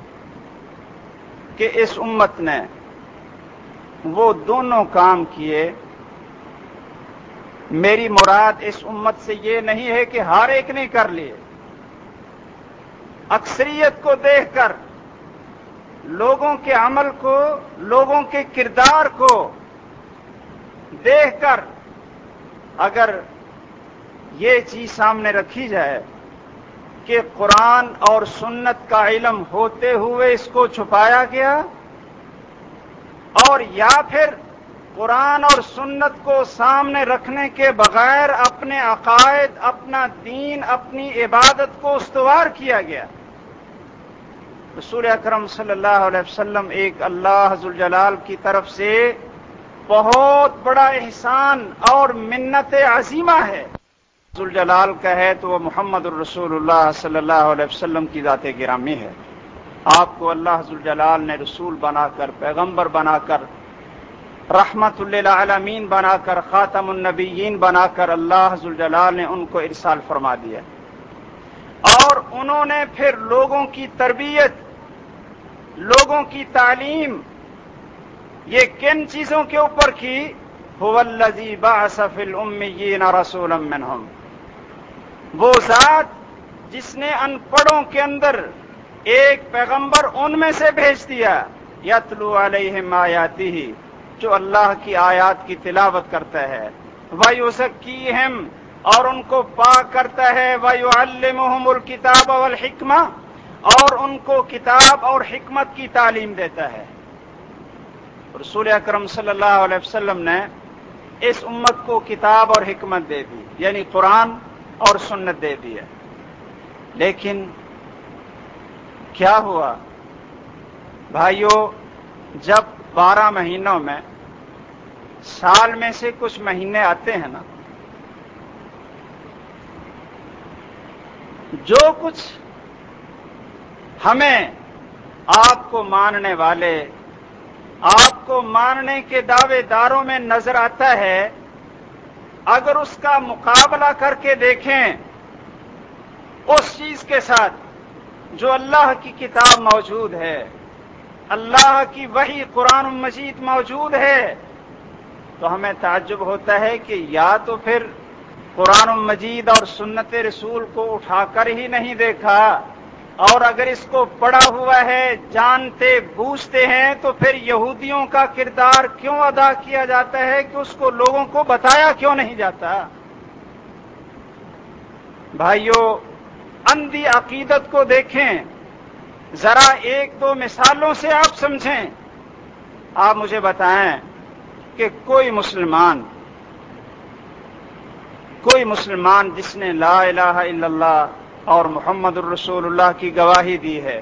کہ اس امت نے وہ دونوں کام کیے۔ میری مراد اس امت سے یہ نہیں ہے کہ ہر ایک نے کر لیے، اکثریت کو دیکھ کر، لوگوں کے عمل کو، لوگوں کے کردار کو دیکھ کر اگر یہ چیز سامنے رکھی جائے کہ قرآن اور سنت کا علم ہوتے ہوئے اس کو چھپایا گیا، اور یا پھر قرآن اور سنت کو سامنے رکھنے کے بغیر اپنے عقائد، اپنا دین، اپنی عبادت کو استوار کیا گیا۔ رسول اکرم صلی اللہ علیہ وسلم ایک اللہ ذوالجلال کی طرف سے بہت بڑا احسان اور منت عظیمہ ہے۔ ذوالجلال کا ہے تو وہ محمد الرسول اللہ صلی اللہ علیہ وسلم کی ذات گرامی ہے۔ آپ کو اللہ ذوالجلال نے رسول بنا کر، پیغمبر بنا کر، رحمت للعالمین بنا کر، خاتم النبیین بنا کر اللہ ذوالجلال نے ان کو ارسال فرما دیا، اور انہوں نے پھر لوگوں کی تربیت لوگوں کی تعلیم یہ کن چیزوں کے اوپر کی؟ هو الذی بعث فی الامیین رسولا منہم، وہ ذات جس نے ان پڑھوں کے اندر ایک پیغمبر ان میں سے بھیج دیا، یتلو علیہم آیاتہ، جو اللہ کی آیات کی تلاوت کرتا ہے، ویزکیہم، اور ان کو پاک کرتا ہے، ویعلمہم الکتاب والحکمہ، اور ان کو کتاب اور حکمت کی تعلیم دیتا ہے۔ رسول اکرم صلی اللہ علیہ وسلم نے اس امت کو کتاب اور حکمت دے دی، یعنی قرآن اور سنت دے دی ہے۔ لیکن کیا ہوا بھائیو، جب 12 مہینوں میں سال میں سے کچھ مہینے آتے ہیں نا، جو کچھ ہمیں آپ کو ماننے والے، آپ کو ماننے کے دعوے داروں میں نظر آتا ہے، اگر اس کا مقابلہ کر کے دیکھیں اس چیز کے ساتھ جو اللہ کی کتاب موجود ہے، اللہ کی وحی قرآن مجید موجود ہے، تو ہمیں تعجب ہوتا ہے کہ یا تو پھر قرآن مجید اور سنت رسول کو اٹھا کر ہی نہیں دیکھا، اور اگر اس کو پڑھا ہوا ہے، جانتے بوجھتے ہیں، تو پھر یہودیوں کا کردار کیوں ادا کیا جاتا ہے کہ اس کو لوگوں کو بتایا کیوں نہیں جاتا؟ بھائیو، اندھی عقیدت کو دیکھیں، ذرا ایک دو مثالوں سے آپ سمجھیں۔ آپ مجھے بتائیں کہ کوئی مسلمان جس نے لا الہ الا اللہ اور محمد الرسول اللہ کی گواہی دی ہے،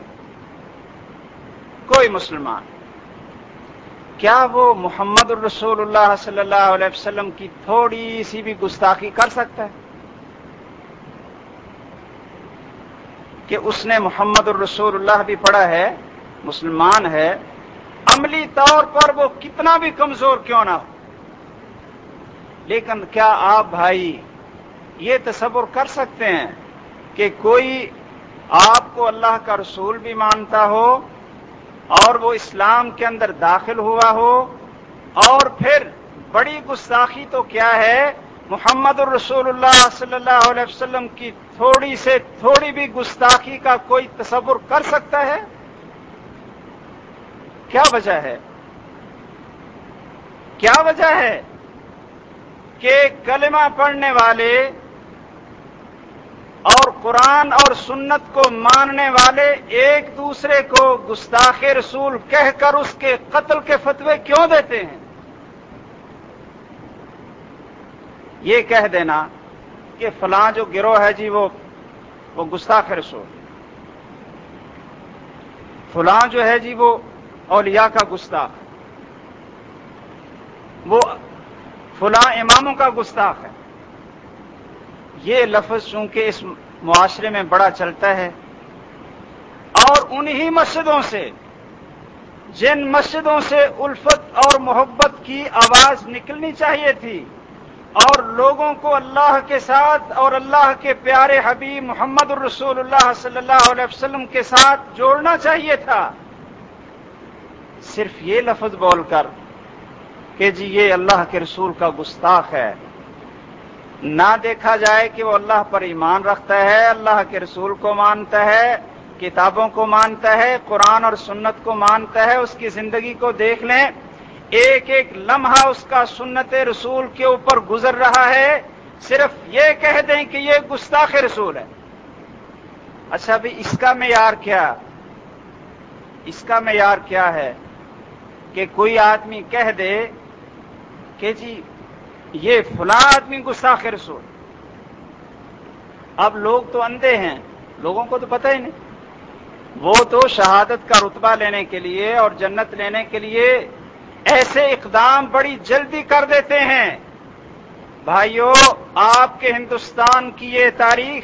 کوئی مسلمان، کیا وہ محمد الرسول اللہ صلی اللہ علیہ وسلم کی تھوڑی سی بھی گستاخی کر سکتا ہے کہ اس نے محمد الرسول اللہ بھی پڑھا ہے، مسلمان ہے، عملی طور پر وہ کتنا بھی کمزور کیوں نہ ہو؟ لیکن کیا آپ بھائی یہ تصور کر سکتے ہیں کہ کوئی آپ کو اللہ کا رسول بھی مانتا ہو اور وہ اسلام کے اندر داخل ہوا ہو، اور پھر بڑی گستاخی تو کیا ہے، محمد الرسول اللہ صلی اللہ علیہ وسلم کی تھوڑی سے تھوڑی بھی گستاخی کا کوئی تصور کر سکتا ہے؟ کیا وجہ ہے؟ کیا وجہ ہے کہ کلمہ پڑھنے والے اور قرآن اور سنت کو ماننے والے ایک دوسرے کو گستاخ رسول کہہ کر اس کے قتل کے فتوے کیوں دیتے ہیں؟ یہ کہہ دینا کہ فلاں جو گروہ ہے جی وہ گستاخ رسول، فلاں جو ہے جی وہ اولیاء کا گستاخ، وہ فلاں اماموں کا گستاخ ہے، یہ لفظ چونکہ اس معاشرے میں بڑا چلتا ہے، اور انہی مسجدوں سے، جن مسجدوں سے الفت اور محبت کی آواز نکلنی چاہیے تھی اور لوگوں کو اللہ کے ساتھ اور اللہ کے پیارے حبیب محمد الرسول اللہ صلی اللہ علیہ وسلم کے ساتھ جوڑنا چاہیے تھا، صرف یہ لفظ بول کر کہ جی یہ اللہ کے رسول کا گستاخ ہے، نہ دیکھا جائے کہ وہ اللہ پر ایمان رکھتا ہے، اللہ کے رسول کو مانتا ہے، کتابوں کو مانتا ہے، قرآن اور سنت کو مانتا ہے، اس کی زندگی کو دیکھ لیں، ایک ایک لمحہ اس کا سنت رسول کے اوپر گزر رہا ہے، صرف یہ کہہ دیں کہ یہ گستاخ رسول ہے۔ اچھا بھی اس کا معیار کیا؟ اس کا معیار کیا ہے کہ کوئی آدمی کہہ دے کہ جی یہ فلاں آدمی گستاخ رسول؟ اب لوگ تو اندھے ہیں، لوگوں کو تو پتہ ہی نہیں، وہ تو شہادت کا رتبہ لینے کے لیے اور جنت لینے کے لیے ایسے اقدام بڑی جلدی کر دیتے ہیں۔ بھائیو، آپ کے ہندوستان کی یہ تاریخ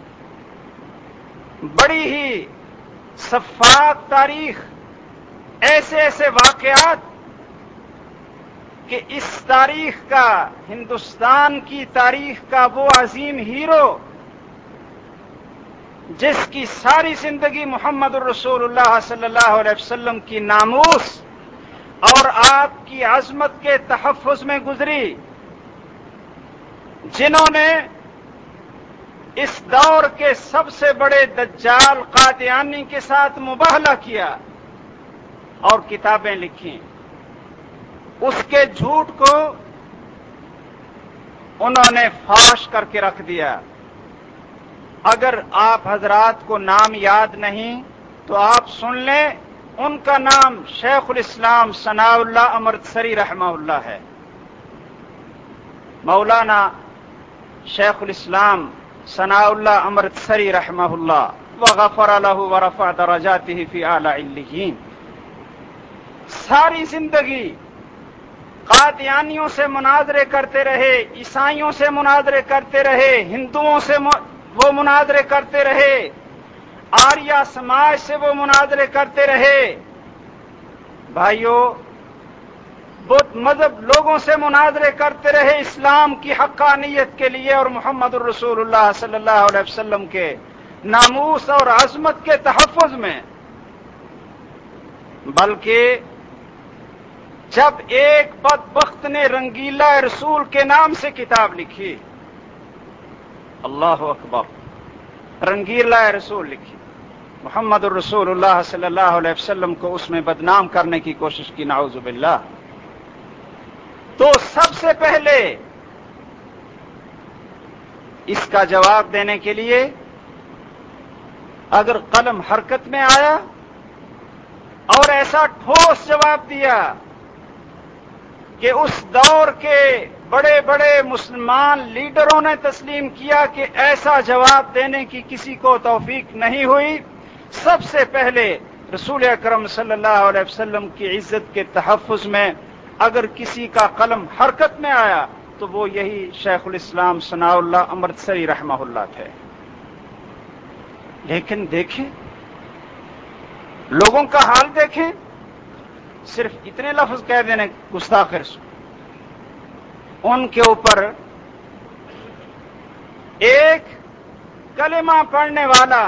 بڑی ہی شفاف تاریخ، ایسے ایسے واقعات کہ اس تاریخ کا، ہندوستان کی تاریخ کا وہ عظیم ہیرو جس کی ساری زندگی محمد الرسول اللہ صلی اللہ علیہ وسلم کی ناموس اور آپ کی عظمت کے تحفظ میں گزری، جنہوں نے اس دور کے سب سے بڑے دجال قادیانی کے ساتھ مباہلہ کیا اور کتابیں لکھیں، اس کے جھوٹ کو انہوں نے فاش کر کے رکھ دیا۔ اگر آپ حضرات کو نام یاد نہیں تو آپ سن لیں، ان کا نام شیخ الاسلام ثناء اللہ امرتسری رحمہ اللہ ہے۔ مولانا شیخ الاسلام ثناء اللہ امرتسری رحمہ اللہ وغفر له ورفع درجاته فی اعلی علیین، ساری زندگی قادیانیوں سے مناظرے کرتے رہے، عیسائیوں سے مناظرے کرتے رہے، ہندوؤں سے وہ مناظرے کرتے رہے، آریہ سماج سے وہ مناظرے کرتے رہے، بھائیوں بدھ مذہب لوگوں سے مناظرے کرتے رہے اسلام کی حقانیت کے لیے اور محمد الرسول اللہ صلی اللہ علیہ وسلم کے ناموس اور عظمت کے تحفظ میں۔ بلکہ جب ایک بدبخت نے رنگیلا رسول کے نام سے کتاب لکھی، اللہ اکبر، رنگیلا رسول لکھی، محمد الرسول اللہ صلی اللہ علیہ وسلم کو اس میں بدنام کرنے کی کوشش کی، نعوذ باللہ، تو سب سے پہلے اس کا جواب دینے کے لیے اگر قلم حرکت میں آیا اور ایسا ٹھوس جواب دیا کہ اس دور کے بڑے بڑے مسلمان لیڈروں نے تسلیم کیا کہ ایسا جواب دینے کی کسی کو توفیق نہیں ہوئی، سب سے پہلے رسول اکرم صلی اللہ علیہ وسلم کی عزت کے تحفظ میں اگر کسی کا قلم حرکت میں آیا تو وہ یہی شیخ الاسلام ثناء اللہ امرتسری رحمہ اللہ تھے۔ لیکن دیکھیں لوگوں کا حال، دیکھیں صرف اتنے لفظ کہہ دینے گستاخ رسول، ان کے اوپر ایک کلمہ پڑھنے والا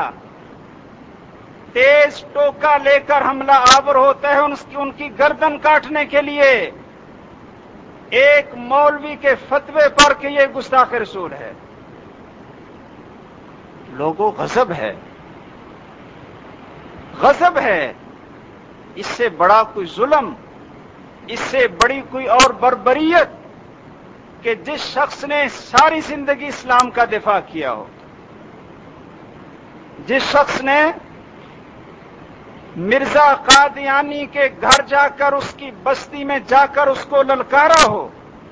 تیز ٹوکا لے کر حملہ آور ہوتا ہے ان کی گردن کاٹنے کے لیے، ایک مولوی کے فتوے پر کہ یہ گستاخ رسول ہے۔ لوگوں غضب ہے، غضب ہے، اس سے بڑا کوئی ظلم، اس سے بڑی کوئی اور بربریت کہ جس شخص نے ساری زندگی اسلام کا دفاع کیا ہو، جس شخص نے مرزا قادیانی کے گھر جا کر اس کی بستی میں جا کر اس کو للکارا ہو،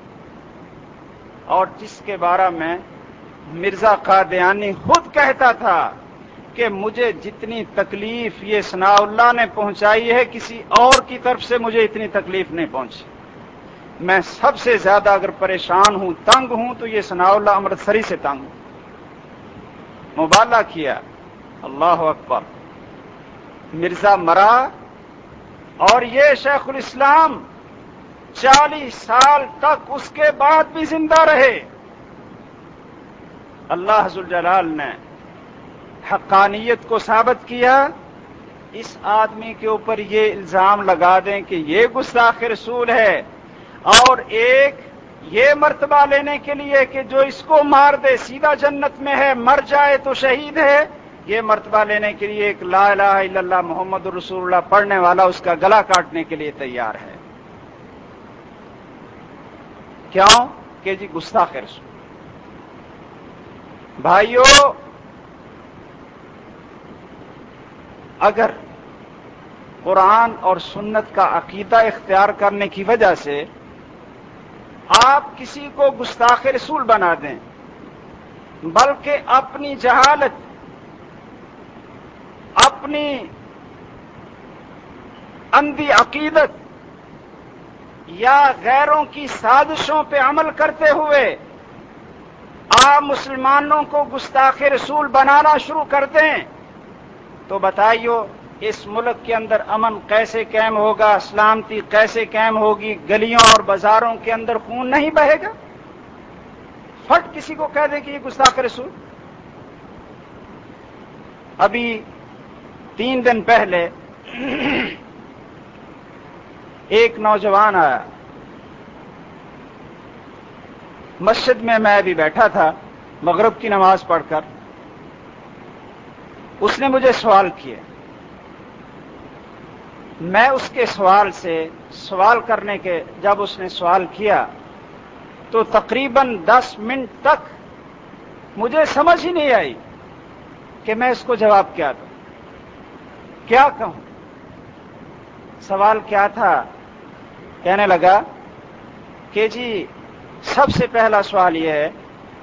اور جس کے بارے میں مرزا قادیانی خود کہتا تھا کہ مجھے جتنی تکلیف یہ ثناء اللہ نے پہنچائی ہے کسی اور کی طرف سے مجھے اتنی تکلیف نہیں پہنچی، میں سب سے زیادہ اگر پریشان ہوں، تنگ ہوں تو یہ ثناء اللہ امرتسری سے تنگ ہوں، مبالغہ کیا۔ اللہ اکبر، مرزا مرا اور یہ شیخ الاسلام 40 سال تک اس کے بعد بھی زندہ رہے۔ اللہ ذوالجلال نے حقانیت کو ثابت کیا۔ اس آدمی کے اوپر یہ الزام لگا دیں کہ یہ گستاخ رسول ہے، اور ایک یہ مرتبہ لینے کے لیے کہ جو اس کو مار دے سیدھا جنت میں ہے، مر جائے تو شہید ہے، یہ مرتبہ لینے کے لیے ایک لا الہ الا اللہ محمد رسول اللہ پڑھنے والا اس کا گلا کاٹنے کے لیے تیار ہے۔ کیوں کہ جی گستاخ رسول۔ بھائیوں، اگر قرآن اور سنت کا عقیدہ اختیار کرنے کی وجہ سے آپ کسی کو گستاخ رسول بنا دیں، بلکہ اپنی جہالت، اپنی اندھی عقیدت یا غیروں کی سازشوں پہ عمل کرتے ہوئے آپ مسلمانوں کو گستاخ رسول بنانا شروع کر دیں، تو بتائیو اس ملک کے اندر امن کیسے قائم ہوگا، سلامتی کیسے قائم ہوگی؟ گلیوں اور بازاروں کے اندر خون نہیں بہے گا؟ فٹ کسی کو کہہ دیں کہ یہ گستاخ رسول۔ ابھی 3 دن پہلے ایک نوجوان آیا مسجد میں بھی بیٹھا تھا مغرب کی نماز پڑھ کر. اس نے مجھے سوال کیے. میں اس کے سوال کرنے کے جب اس نے سوال کیا تو تقریباً 10 منٹ تک مجھے سمجھ ہی نہیں آئی کہ میں اس کو جواب کیا دوں، کیا کہوں. سوال کیا تھا؟ کہنے لگا کہ جی سب سے پہلا سوال یہ ہے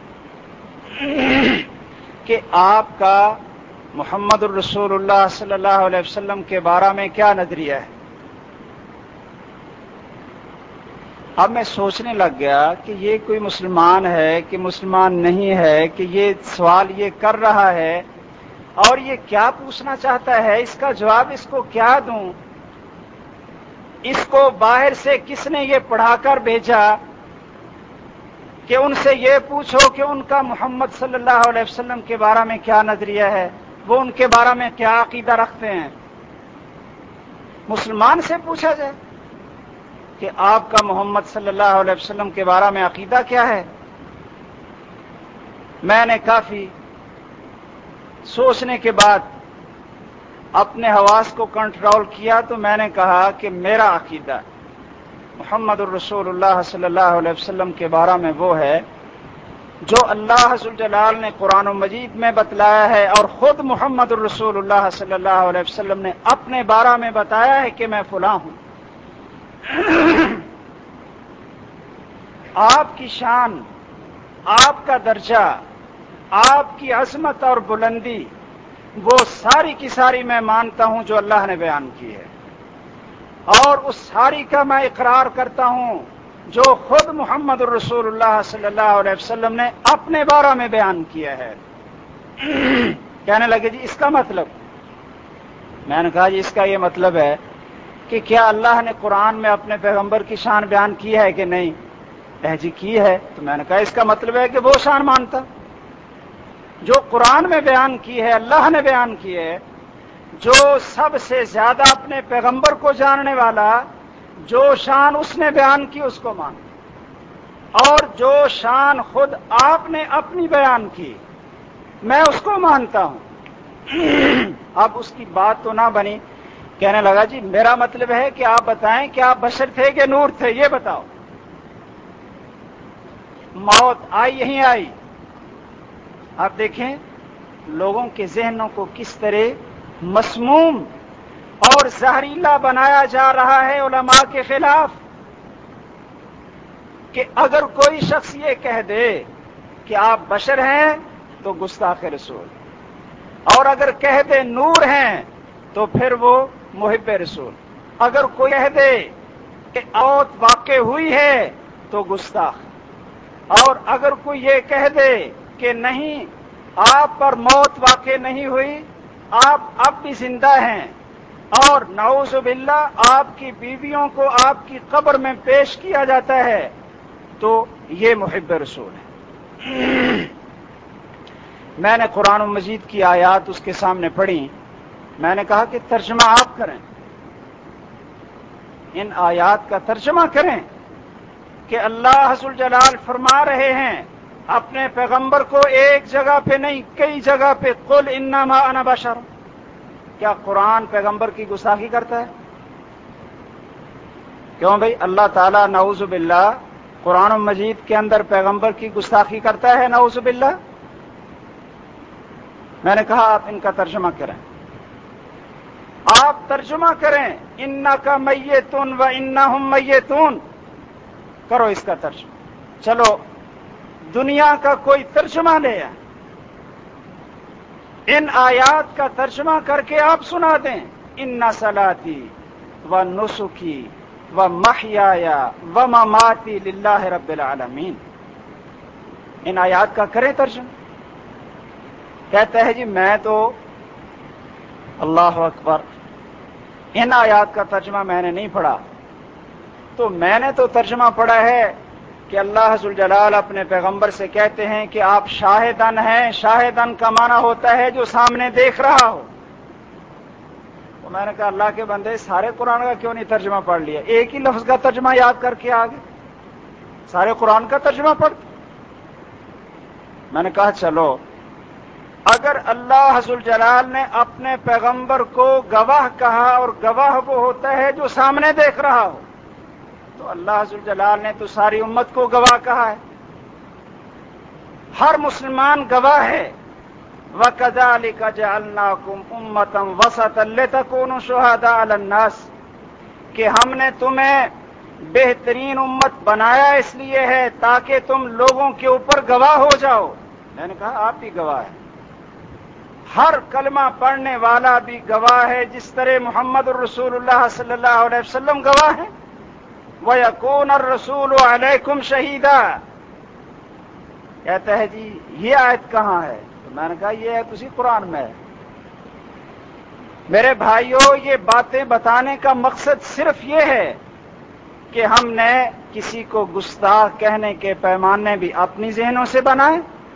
کہ آپ کا محمد الرسول اللہ صلی اللہ علیہ وسلم کے بارے میں کیا نظریہ ہے؟ اب میں سوچنے لگ گیا کہ یہ کوئی مسلمان ہے کہ مسلمان نہیں ہے، کہ یہ سوال یہ کر رہا ہے اور یہ کیا پوچھنا چاہتا ہے، اس کا جواب اس کو کیا دوں. اس کو باہر سے کس نے یہ پڑھا کر بھیجا کہ ان سے یہ پوچھو کہ ان کا محمد صلی اللہ علیہ وسلم کے بارے میں کیا نظریہ ہے، وہ ان کے بارے میں کیا عقیدہ رکھتے ہیں. مسلمان سے پوچھا جائے کہ آپ کا محمد صلی اللہ علیہ وسلم کے بارے میں عقیدہ کیا ہے. میں نے کافی سوچنے کے بعد اپنے حواس کو کنٹرول کیا تو میں نے کہا کہ میرا عقیدہ محمد الرسول اللہ صلی اللہ علیہ وسلم کے بارے میں وہ ہے جو اللہ ذوالجلال نے قرآن مجید میں بتلایا ہے اور خود محمد الرسول اللہ صلی اللہ علیہ وسلم نے اپنے بارے میں بتایا ہے کہ میں فلاں ہوں. آپ کی شان، آپ کا درجہ، آپ کی عظمت اور بلندی وہ ساری کی ساری میں مانتا ہوں جو اللہ نے بیان کی ہے، اور اس ساری کا میں اقرار کرتا ہوں جو خود محمد الرسول اللہ صلی اللہ علیہ وسلم نے اپنے بارے میں بیان کیا ہے. کہنے لگے جی اس کا مطلب؟ میں نے کہا جی اس کا یہ مطلب ہے کہ کیا اللہ نے قرآن میں اپنے پیغمبر کی شان بیان کی ہے کہ نہیں؟ جی کی ہے. تو میں نے کہا اس کا مطلب ہے کہ وہ شان مانتا جو قرآن میں بیان کی ہے، اللہ نے بیان کی ہے، جو سب سے زیادہ اپنے پیغمبر کو جاننے والا، جو شان اس نے بیان کی اس کو مان، اور جو شان خود آپ نے اپنی بیان کی میں اس کو مانتا ہوں. اب اس کی بات تو نہ بنی. کہنے لگا جی میرا مطلب ہے کہ آپ بتائیں کہ آپ بشر تھے کہ نور تھے، یہ بتاؤ. موت آئی یہیں آئی. آپ دیکھیں لوگوں کے ذہنوں کو کس طرح مسموم اور زہریلا بنایا جا رہا ہے علماء کے خلاف، کہ اگر کوئی شخص یہ کہہ دے کہ آپ بشر ہیں تو گستاخ رسول، اور اگر کہہ دے نور ہیں تو پھر وہ محب رسول. اگر کوئی کہہ دے کہ موت واقع ہوئی ہے تو گستاخ، اور اگر کوئی یہ کہہ دے کہ نہیں آپ پر موت واقع نہیں ہوئی، آپ اب بھی زندہ ہیں، اور نعوذ باللہ آپ کی بیویوں کو آپ کی قبر میں پیش کیا جاتا ہے، تو یہ محب رسول ہے. میں نے قرآن مجید کی آیات اس کے سامنے پڑھی. میں نے کہا کہ ترجمہ آپ کریں، ان آیات کا ترجمہ کریں کہ اللہ ذوالجلال فرما رہے ہیں اپنے پیغمبر کو ایک جگہ پہ نہیں کئی جگہ پہ قل انما انا بشر. کیا قرآن پیغمبر کی گستاخی کرتا ہے؟ کیوں بھائی؟ اللہ تعالیٰ نعوذ باللہ قرآن مجید کے اندر پیغمبر کی گستاخی کرتا ہے نعوذ باللہ. میں نے کہا آپ ان کا ترجمہ کریں، آپ ترجمہ کریں. انکا میتون و انہم میتون، کرو اس کا ترجمہ. چلو دنیا کا کوئی ترجمہ لے آئے، ان آیات کا ترجمہ کر کے آپ سنا دیں. ان صلاتی و نسکی و محیای و مماتی للہ رب العالمین. ان آیات کا کریں ترجمہ. کہتا ہے جی میں تو اللہ اکبر ان آیات کا ترجمہ میں نے نہیں پڑھا. تو میں نے تو ترجمہ پڑھا ہے کہ اللہ ذوالجلال اپنے پیغمبر سے کہتے ہیں کہ آپ شاہدن ہیں. شاہدن کا معنی ہوتا ہے جو سامنے دیکھ رہا ہو. تو میں نے کہا اللہ کے بندے سارے قرآن کا کیوں نہیں ترجمہ پڑھ لیا؟ ایک ہی لفظ کا ترجمہ یاد کر کے آگے سارے قرآن کا ترجمہ پڑھ. میں نے کہا چلو اگر اللہ ذوالجلال نے اپنے پیغمبر کو گواہ کہا اور گواہ وہ ہوتا ہے جو سامنے دیکھ رہا ہو تو اللہ ذوالجلال نے تو ساری امت کو گواہ کہا ہے. ہر مسلمان گواہ ہے. وَكَذَلِكَ جَعَلْنَاكُمْ أُمَّةً وَسَطًا لِتَكُونُوا شُهَدَاءَ عَلَى النَّاسِ کہ ہم نے تمہیں بہترین امت بنایا اس لیے ہے تاکہ تم لوگوں کے اوپر گواہ ہو جاؤ. میں نے کہا آپ بھی گواہ ہیں. ہر کلمہ پڑھنے والا بھی گواہ ہے جس طرح محمد الرسول اللہ صلی اللہ علیہ وسلم گواہ ہیں. وَيَكُونَ الرَّسُولُ عَلَيْكُمْ شَهِيدًا کہتا ہے جی یہ آیت کہاں ہے؟ تو میں نے کہا یہ آیت اسی قرآن میں ہے. میرے بھائیوں یہ باتیں بتانے کا مقصد صرف یہ ہے کہ ہم نے کسی کو گستاخ کہنے کے پیمانے بھی اپنی ذہنوں سے بنائے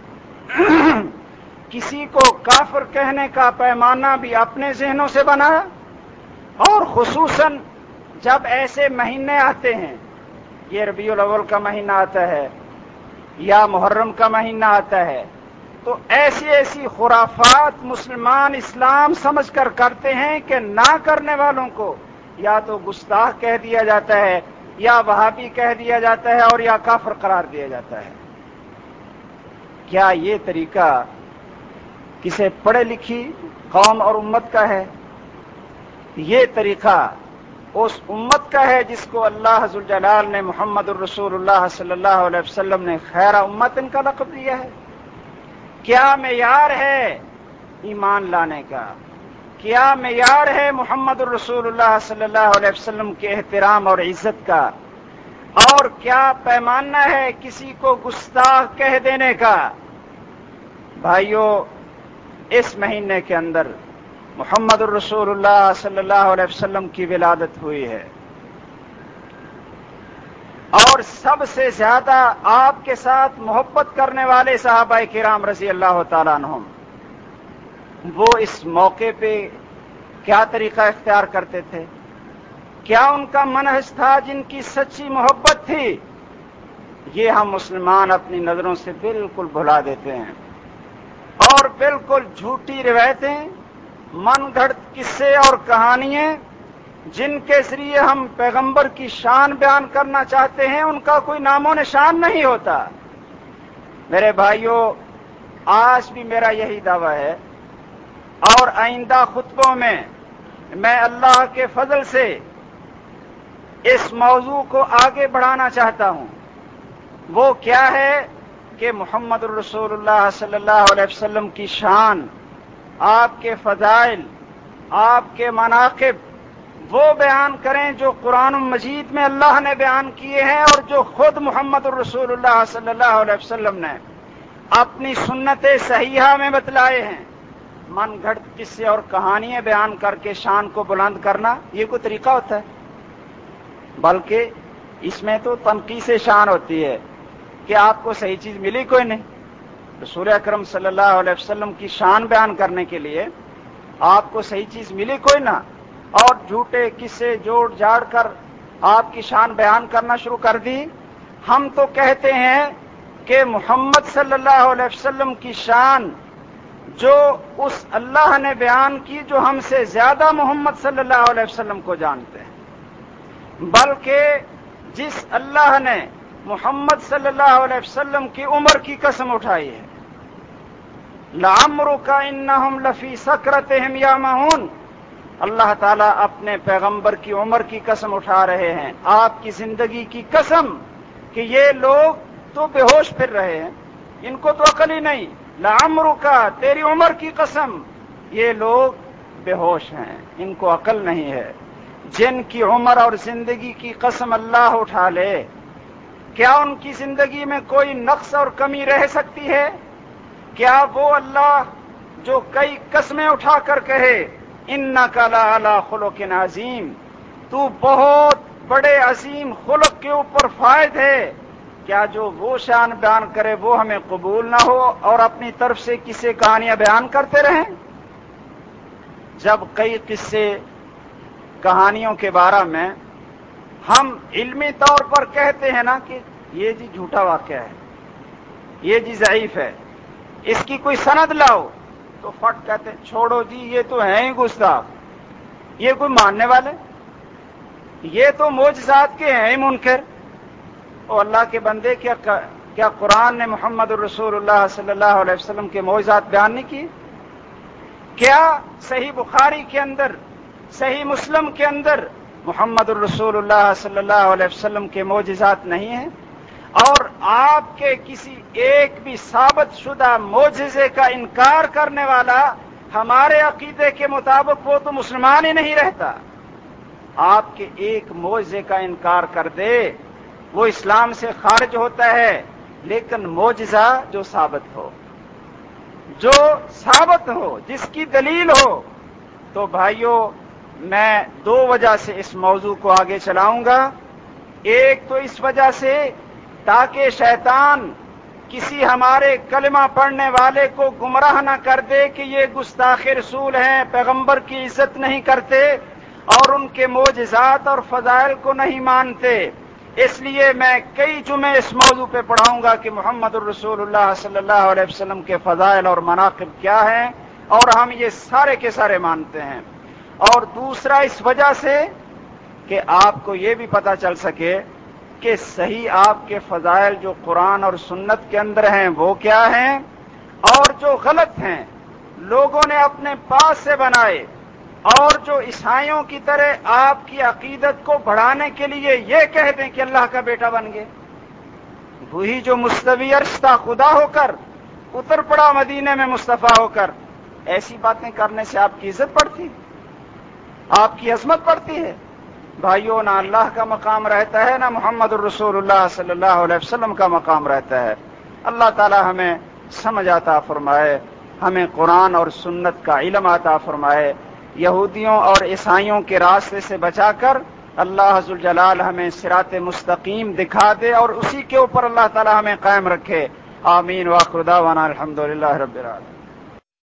کسی کو کافر کہنے کا پیمانہ بھی اپنے ذہنوں سے بنایا. اور خصوصاً جب ایسے مہینے آتے ہیں یہ ربیع الاول کا مہینہ آتا ہے یا محرم کا مہینہ آتا ہے تو ایسی خرافات مسلمان اسلام سمجھ کر کرتے ہیں کہ نہ کرنے والوں کو یا تو گستاخ کہہ دیا جاتا ہے یا وہابی کہہ دیا جاتا ہے اور یا کافر قرار دیا جاتا ہے. کیا یہ طریقہ کسی پڑھے لکھی قوم اور امت کا ہے؟ یہ طریقہ اس امت کا ہے جس کو اللہ ذوالجلال نے محمد الرسول اللہ صلی اللہ علیہ وسلم نے خیر امت ان کا لقب دیا ہے. کیا معیار ہے ایمان لانے کا؟ کیا معیار ہے محمد الرسول اللہ صلی اللہ علیہ وسلم کے احترام اور عزت کا؟ اور کیا پیمانہ ہے کسی کو گستاخ کہہ دینے کا؟ بھائیو اس مہینے کے اندر محمد الرسول اللہ صلی اللہ علیہ وسلم کی ولادت ہوئی ہے اور سب سے زیادہ آپ کے ساتھ محبت کرنے والے صحابہ کرام رضی اللہ تعالیٰ عنہم وہ اس موقع پہ کیا طریقہ اختیار کرتے تھے؟ کیا ان کا منہج تھا جن کی سچی محبت تھی؟ یہ ہم مسلمان اپنی نظروں سے بالکل بھلا دیتے ہیں اور بالکل جھوٹی روایتیں من گھڑت قصے اور کہانیاں جن کے ذریعے ہم پیغمبر کی شان بیان کرنا چاہتے ہیں ان کا کوئی نام و نشان نہیں ہوتا. میرے بھائیوں آج بھی میرا یہی دعویٰ ہے اور آئندہ خطبوں میں میں اللہ کے فضل سے اس موضوع کو آگے بڑھانا چاہتا ہوں. وہ کیا ہے کہ محمد الرسول اللہ صلی اللہ علیہ وسلم کی شان، آپ کے فضائل، آپ کے مناقب وہ بیان کریں جو قرآن مجید میں اللہ نے بیان کیے ہیں اور جو خود محمد الرسول اللہ صلی اللہ علیہ وسلم نے اپنی سنت صحیحہ میں بتلائے ہیں. من گھڑت قصے اور کہانیاں بیان کر کے شان کو بلند کرنا یہ کوئی طریقہ ہوتا ہے؟ بلکہ اس میں تو تنقیص شان ہوتی ہے کہ آپ کو صحیح چیز ملی کوئی نہیں. رسول اکرم صلی اللہ علیہ وسلم کی شان بیان کرنے کے لیے آپ کو صحیح چیز ملی کوئی نہ اور جھوٹے قصے جوڑ جاڑ کر آپ کی شان بیان کرنا شروع کر دی. ہم تو کہتے ہیں کہ محمد صلی اللہ علیہ وسلم کی شان جو اس اللہ نے بیان کی جو ہم سے زیادہ محمد صلی اللہ علیہ وسلم کو جانتے ہیں، بلکہ جس اللہ نے محمد صلی اللہ علیہ وسلم کی عمر کی قسم اٹھائی ہے، لَعَمْرُكَ إِنَّهُمْ لَفِي سَكْرَتِهِمْ يَعْمَهُونَ، اللہ تعالیٰ اپنے پیغمبر کی عمر کی قسم اٹھا رہے ہیں، آپ کی زندگی کی قسم کہ یہ لوگ تو بے ہوش پھر رہے ہیں، ان کو تو عقل ہی نہیں. لَعَمْرُكَ تیری عمر کی قسم یہ لوگ بے ہوش ہیں، ان کو عقل نہیں ہے. جن کی عمر اور زندگی کی قسم اللہ اٹھا لے کیا ان کی زندگی میں کوئی نقص اور کمی رہ سکتی ہے؟ کیا وہ اللہ جو کئی قسمیں اٹھا کر کہے اِنَّكَ لَعَلَىٰ خُلُقٍ عَظِيمٍ، تو بہت بڑے عظیم خلق کے اوپر فائد ہے، کیا جو وہ شان بیان کرے وہ ہمیں قبول نہ ہو اور اپنی طرف سے کسی کہانیاں بیان کرتے رہیں؟ جب کئی قصے کہانیوں کے بارے میں ہم علمی طور پر کہتے ہیں نا کہ یہ جی جھوٹا واقعہ ہے، یہ جی ضعیف ہے، اس کی کوئی سند لاؤ، تو فٹ کہتے ہیں چھوڑو جی یہ تو ہیں ہی گستاخ، یہ کوئی ماننے والے، یہ تو معجزات کے ہیں ہی منکر۔ اور اللہ کے بندے، کیا قرآن نے محمد الرسول اللہ صلی اللہ علیہ وسلم کے معجزات بیان نہیں کیے؟ کیا صحیح بخاری کے اندر، صحیح مسلم کے اندر محمد الرسول اللہ صلی اللہ علیہ وسلم کے معجزات نہیں ہیں؟ اور آپ کے کسی ایک بھی ثابت شدہ معجزے کا انکار کرنے والا ہمارے عقیدے کے مطابق وہ تو مسلمان ہی نہیں رہتا۔ آپ کے ایک معجزے کا انکار کر دے وہ اسلام سے خارج ہوتا ہے، لیکن معجزہ جو ثابت ہو، جو ثابت ہو، جس کی دلیل ہو، تو بھائیوں میں دو وجہ سے اس موضوع کو آگے چلاؤں گا۔ ایک تو اس وجہ سے تاکہ شیطان کسی ہمارے کلمہ پڑھنے والے کو گمراہ نہ کر دے کہ یہ گستاخ رسول ہیں، پیغمبر کی عزت نہیں کرتے اور ان کے معجزات اور فضائل کو نہیں مانتے۔ اس لیے میں کئی جمعے اس موضوع پہ پڑھاؤں گا کہ محمد الرسول اللہ صلی اللہ علیہ وسلم کے فضائل اور مناقب کیا ہیں، اور ہم یہ سارے کے سارے مانتے ہیں۔ اور دوسرا اس وجہ سے کہ آپ کو یہ بھی پتہ چل سکے کہ صحیح آپ کے فضائل جو قرآن اور سنت کے اندر ہیں وہ کیا ہیں، اور جو غلط ہیں لوگوں نے اپنے پاس سے بنائے، اور جو عیسائیوں کی طرح آپ کی عقیدت کو بڑھانے کے لیے یہ کہہ دیں کہ اللہ کا بیٹا بن گئے۔ وہی جو مستوی عرش تھا خدا ہو کر اتر پڑا مدینے میں مصطفیٰ ہو کر، ایسی باتیں کرنے سے آپ کی عزت بڑھتی، آپ کی عظمت بڑھتی ہے؟ بھائیوں، نہ اللہ کا مقام رہتا ہے، نہ محمد الرسول اللہ صلی اللہ علیہ وسلم کا مقام رہتا ہے۔ اللہ تعالی ہمیں سمجھ عطا فرمائے، ہمیں قرآن اور سنت کا علم عطا فرمائے، یہودیوں اور عیسائیوں کے راستے سے بچا کر اللہ ذوالجلال ہمیں صراط مستقیم دکھا دے اور اسی کے اوپر اللہ تعالی ہمیں قائم رکھے۔ آمین۔ وآخر دعوانا الحمدللہ رب العالمین۔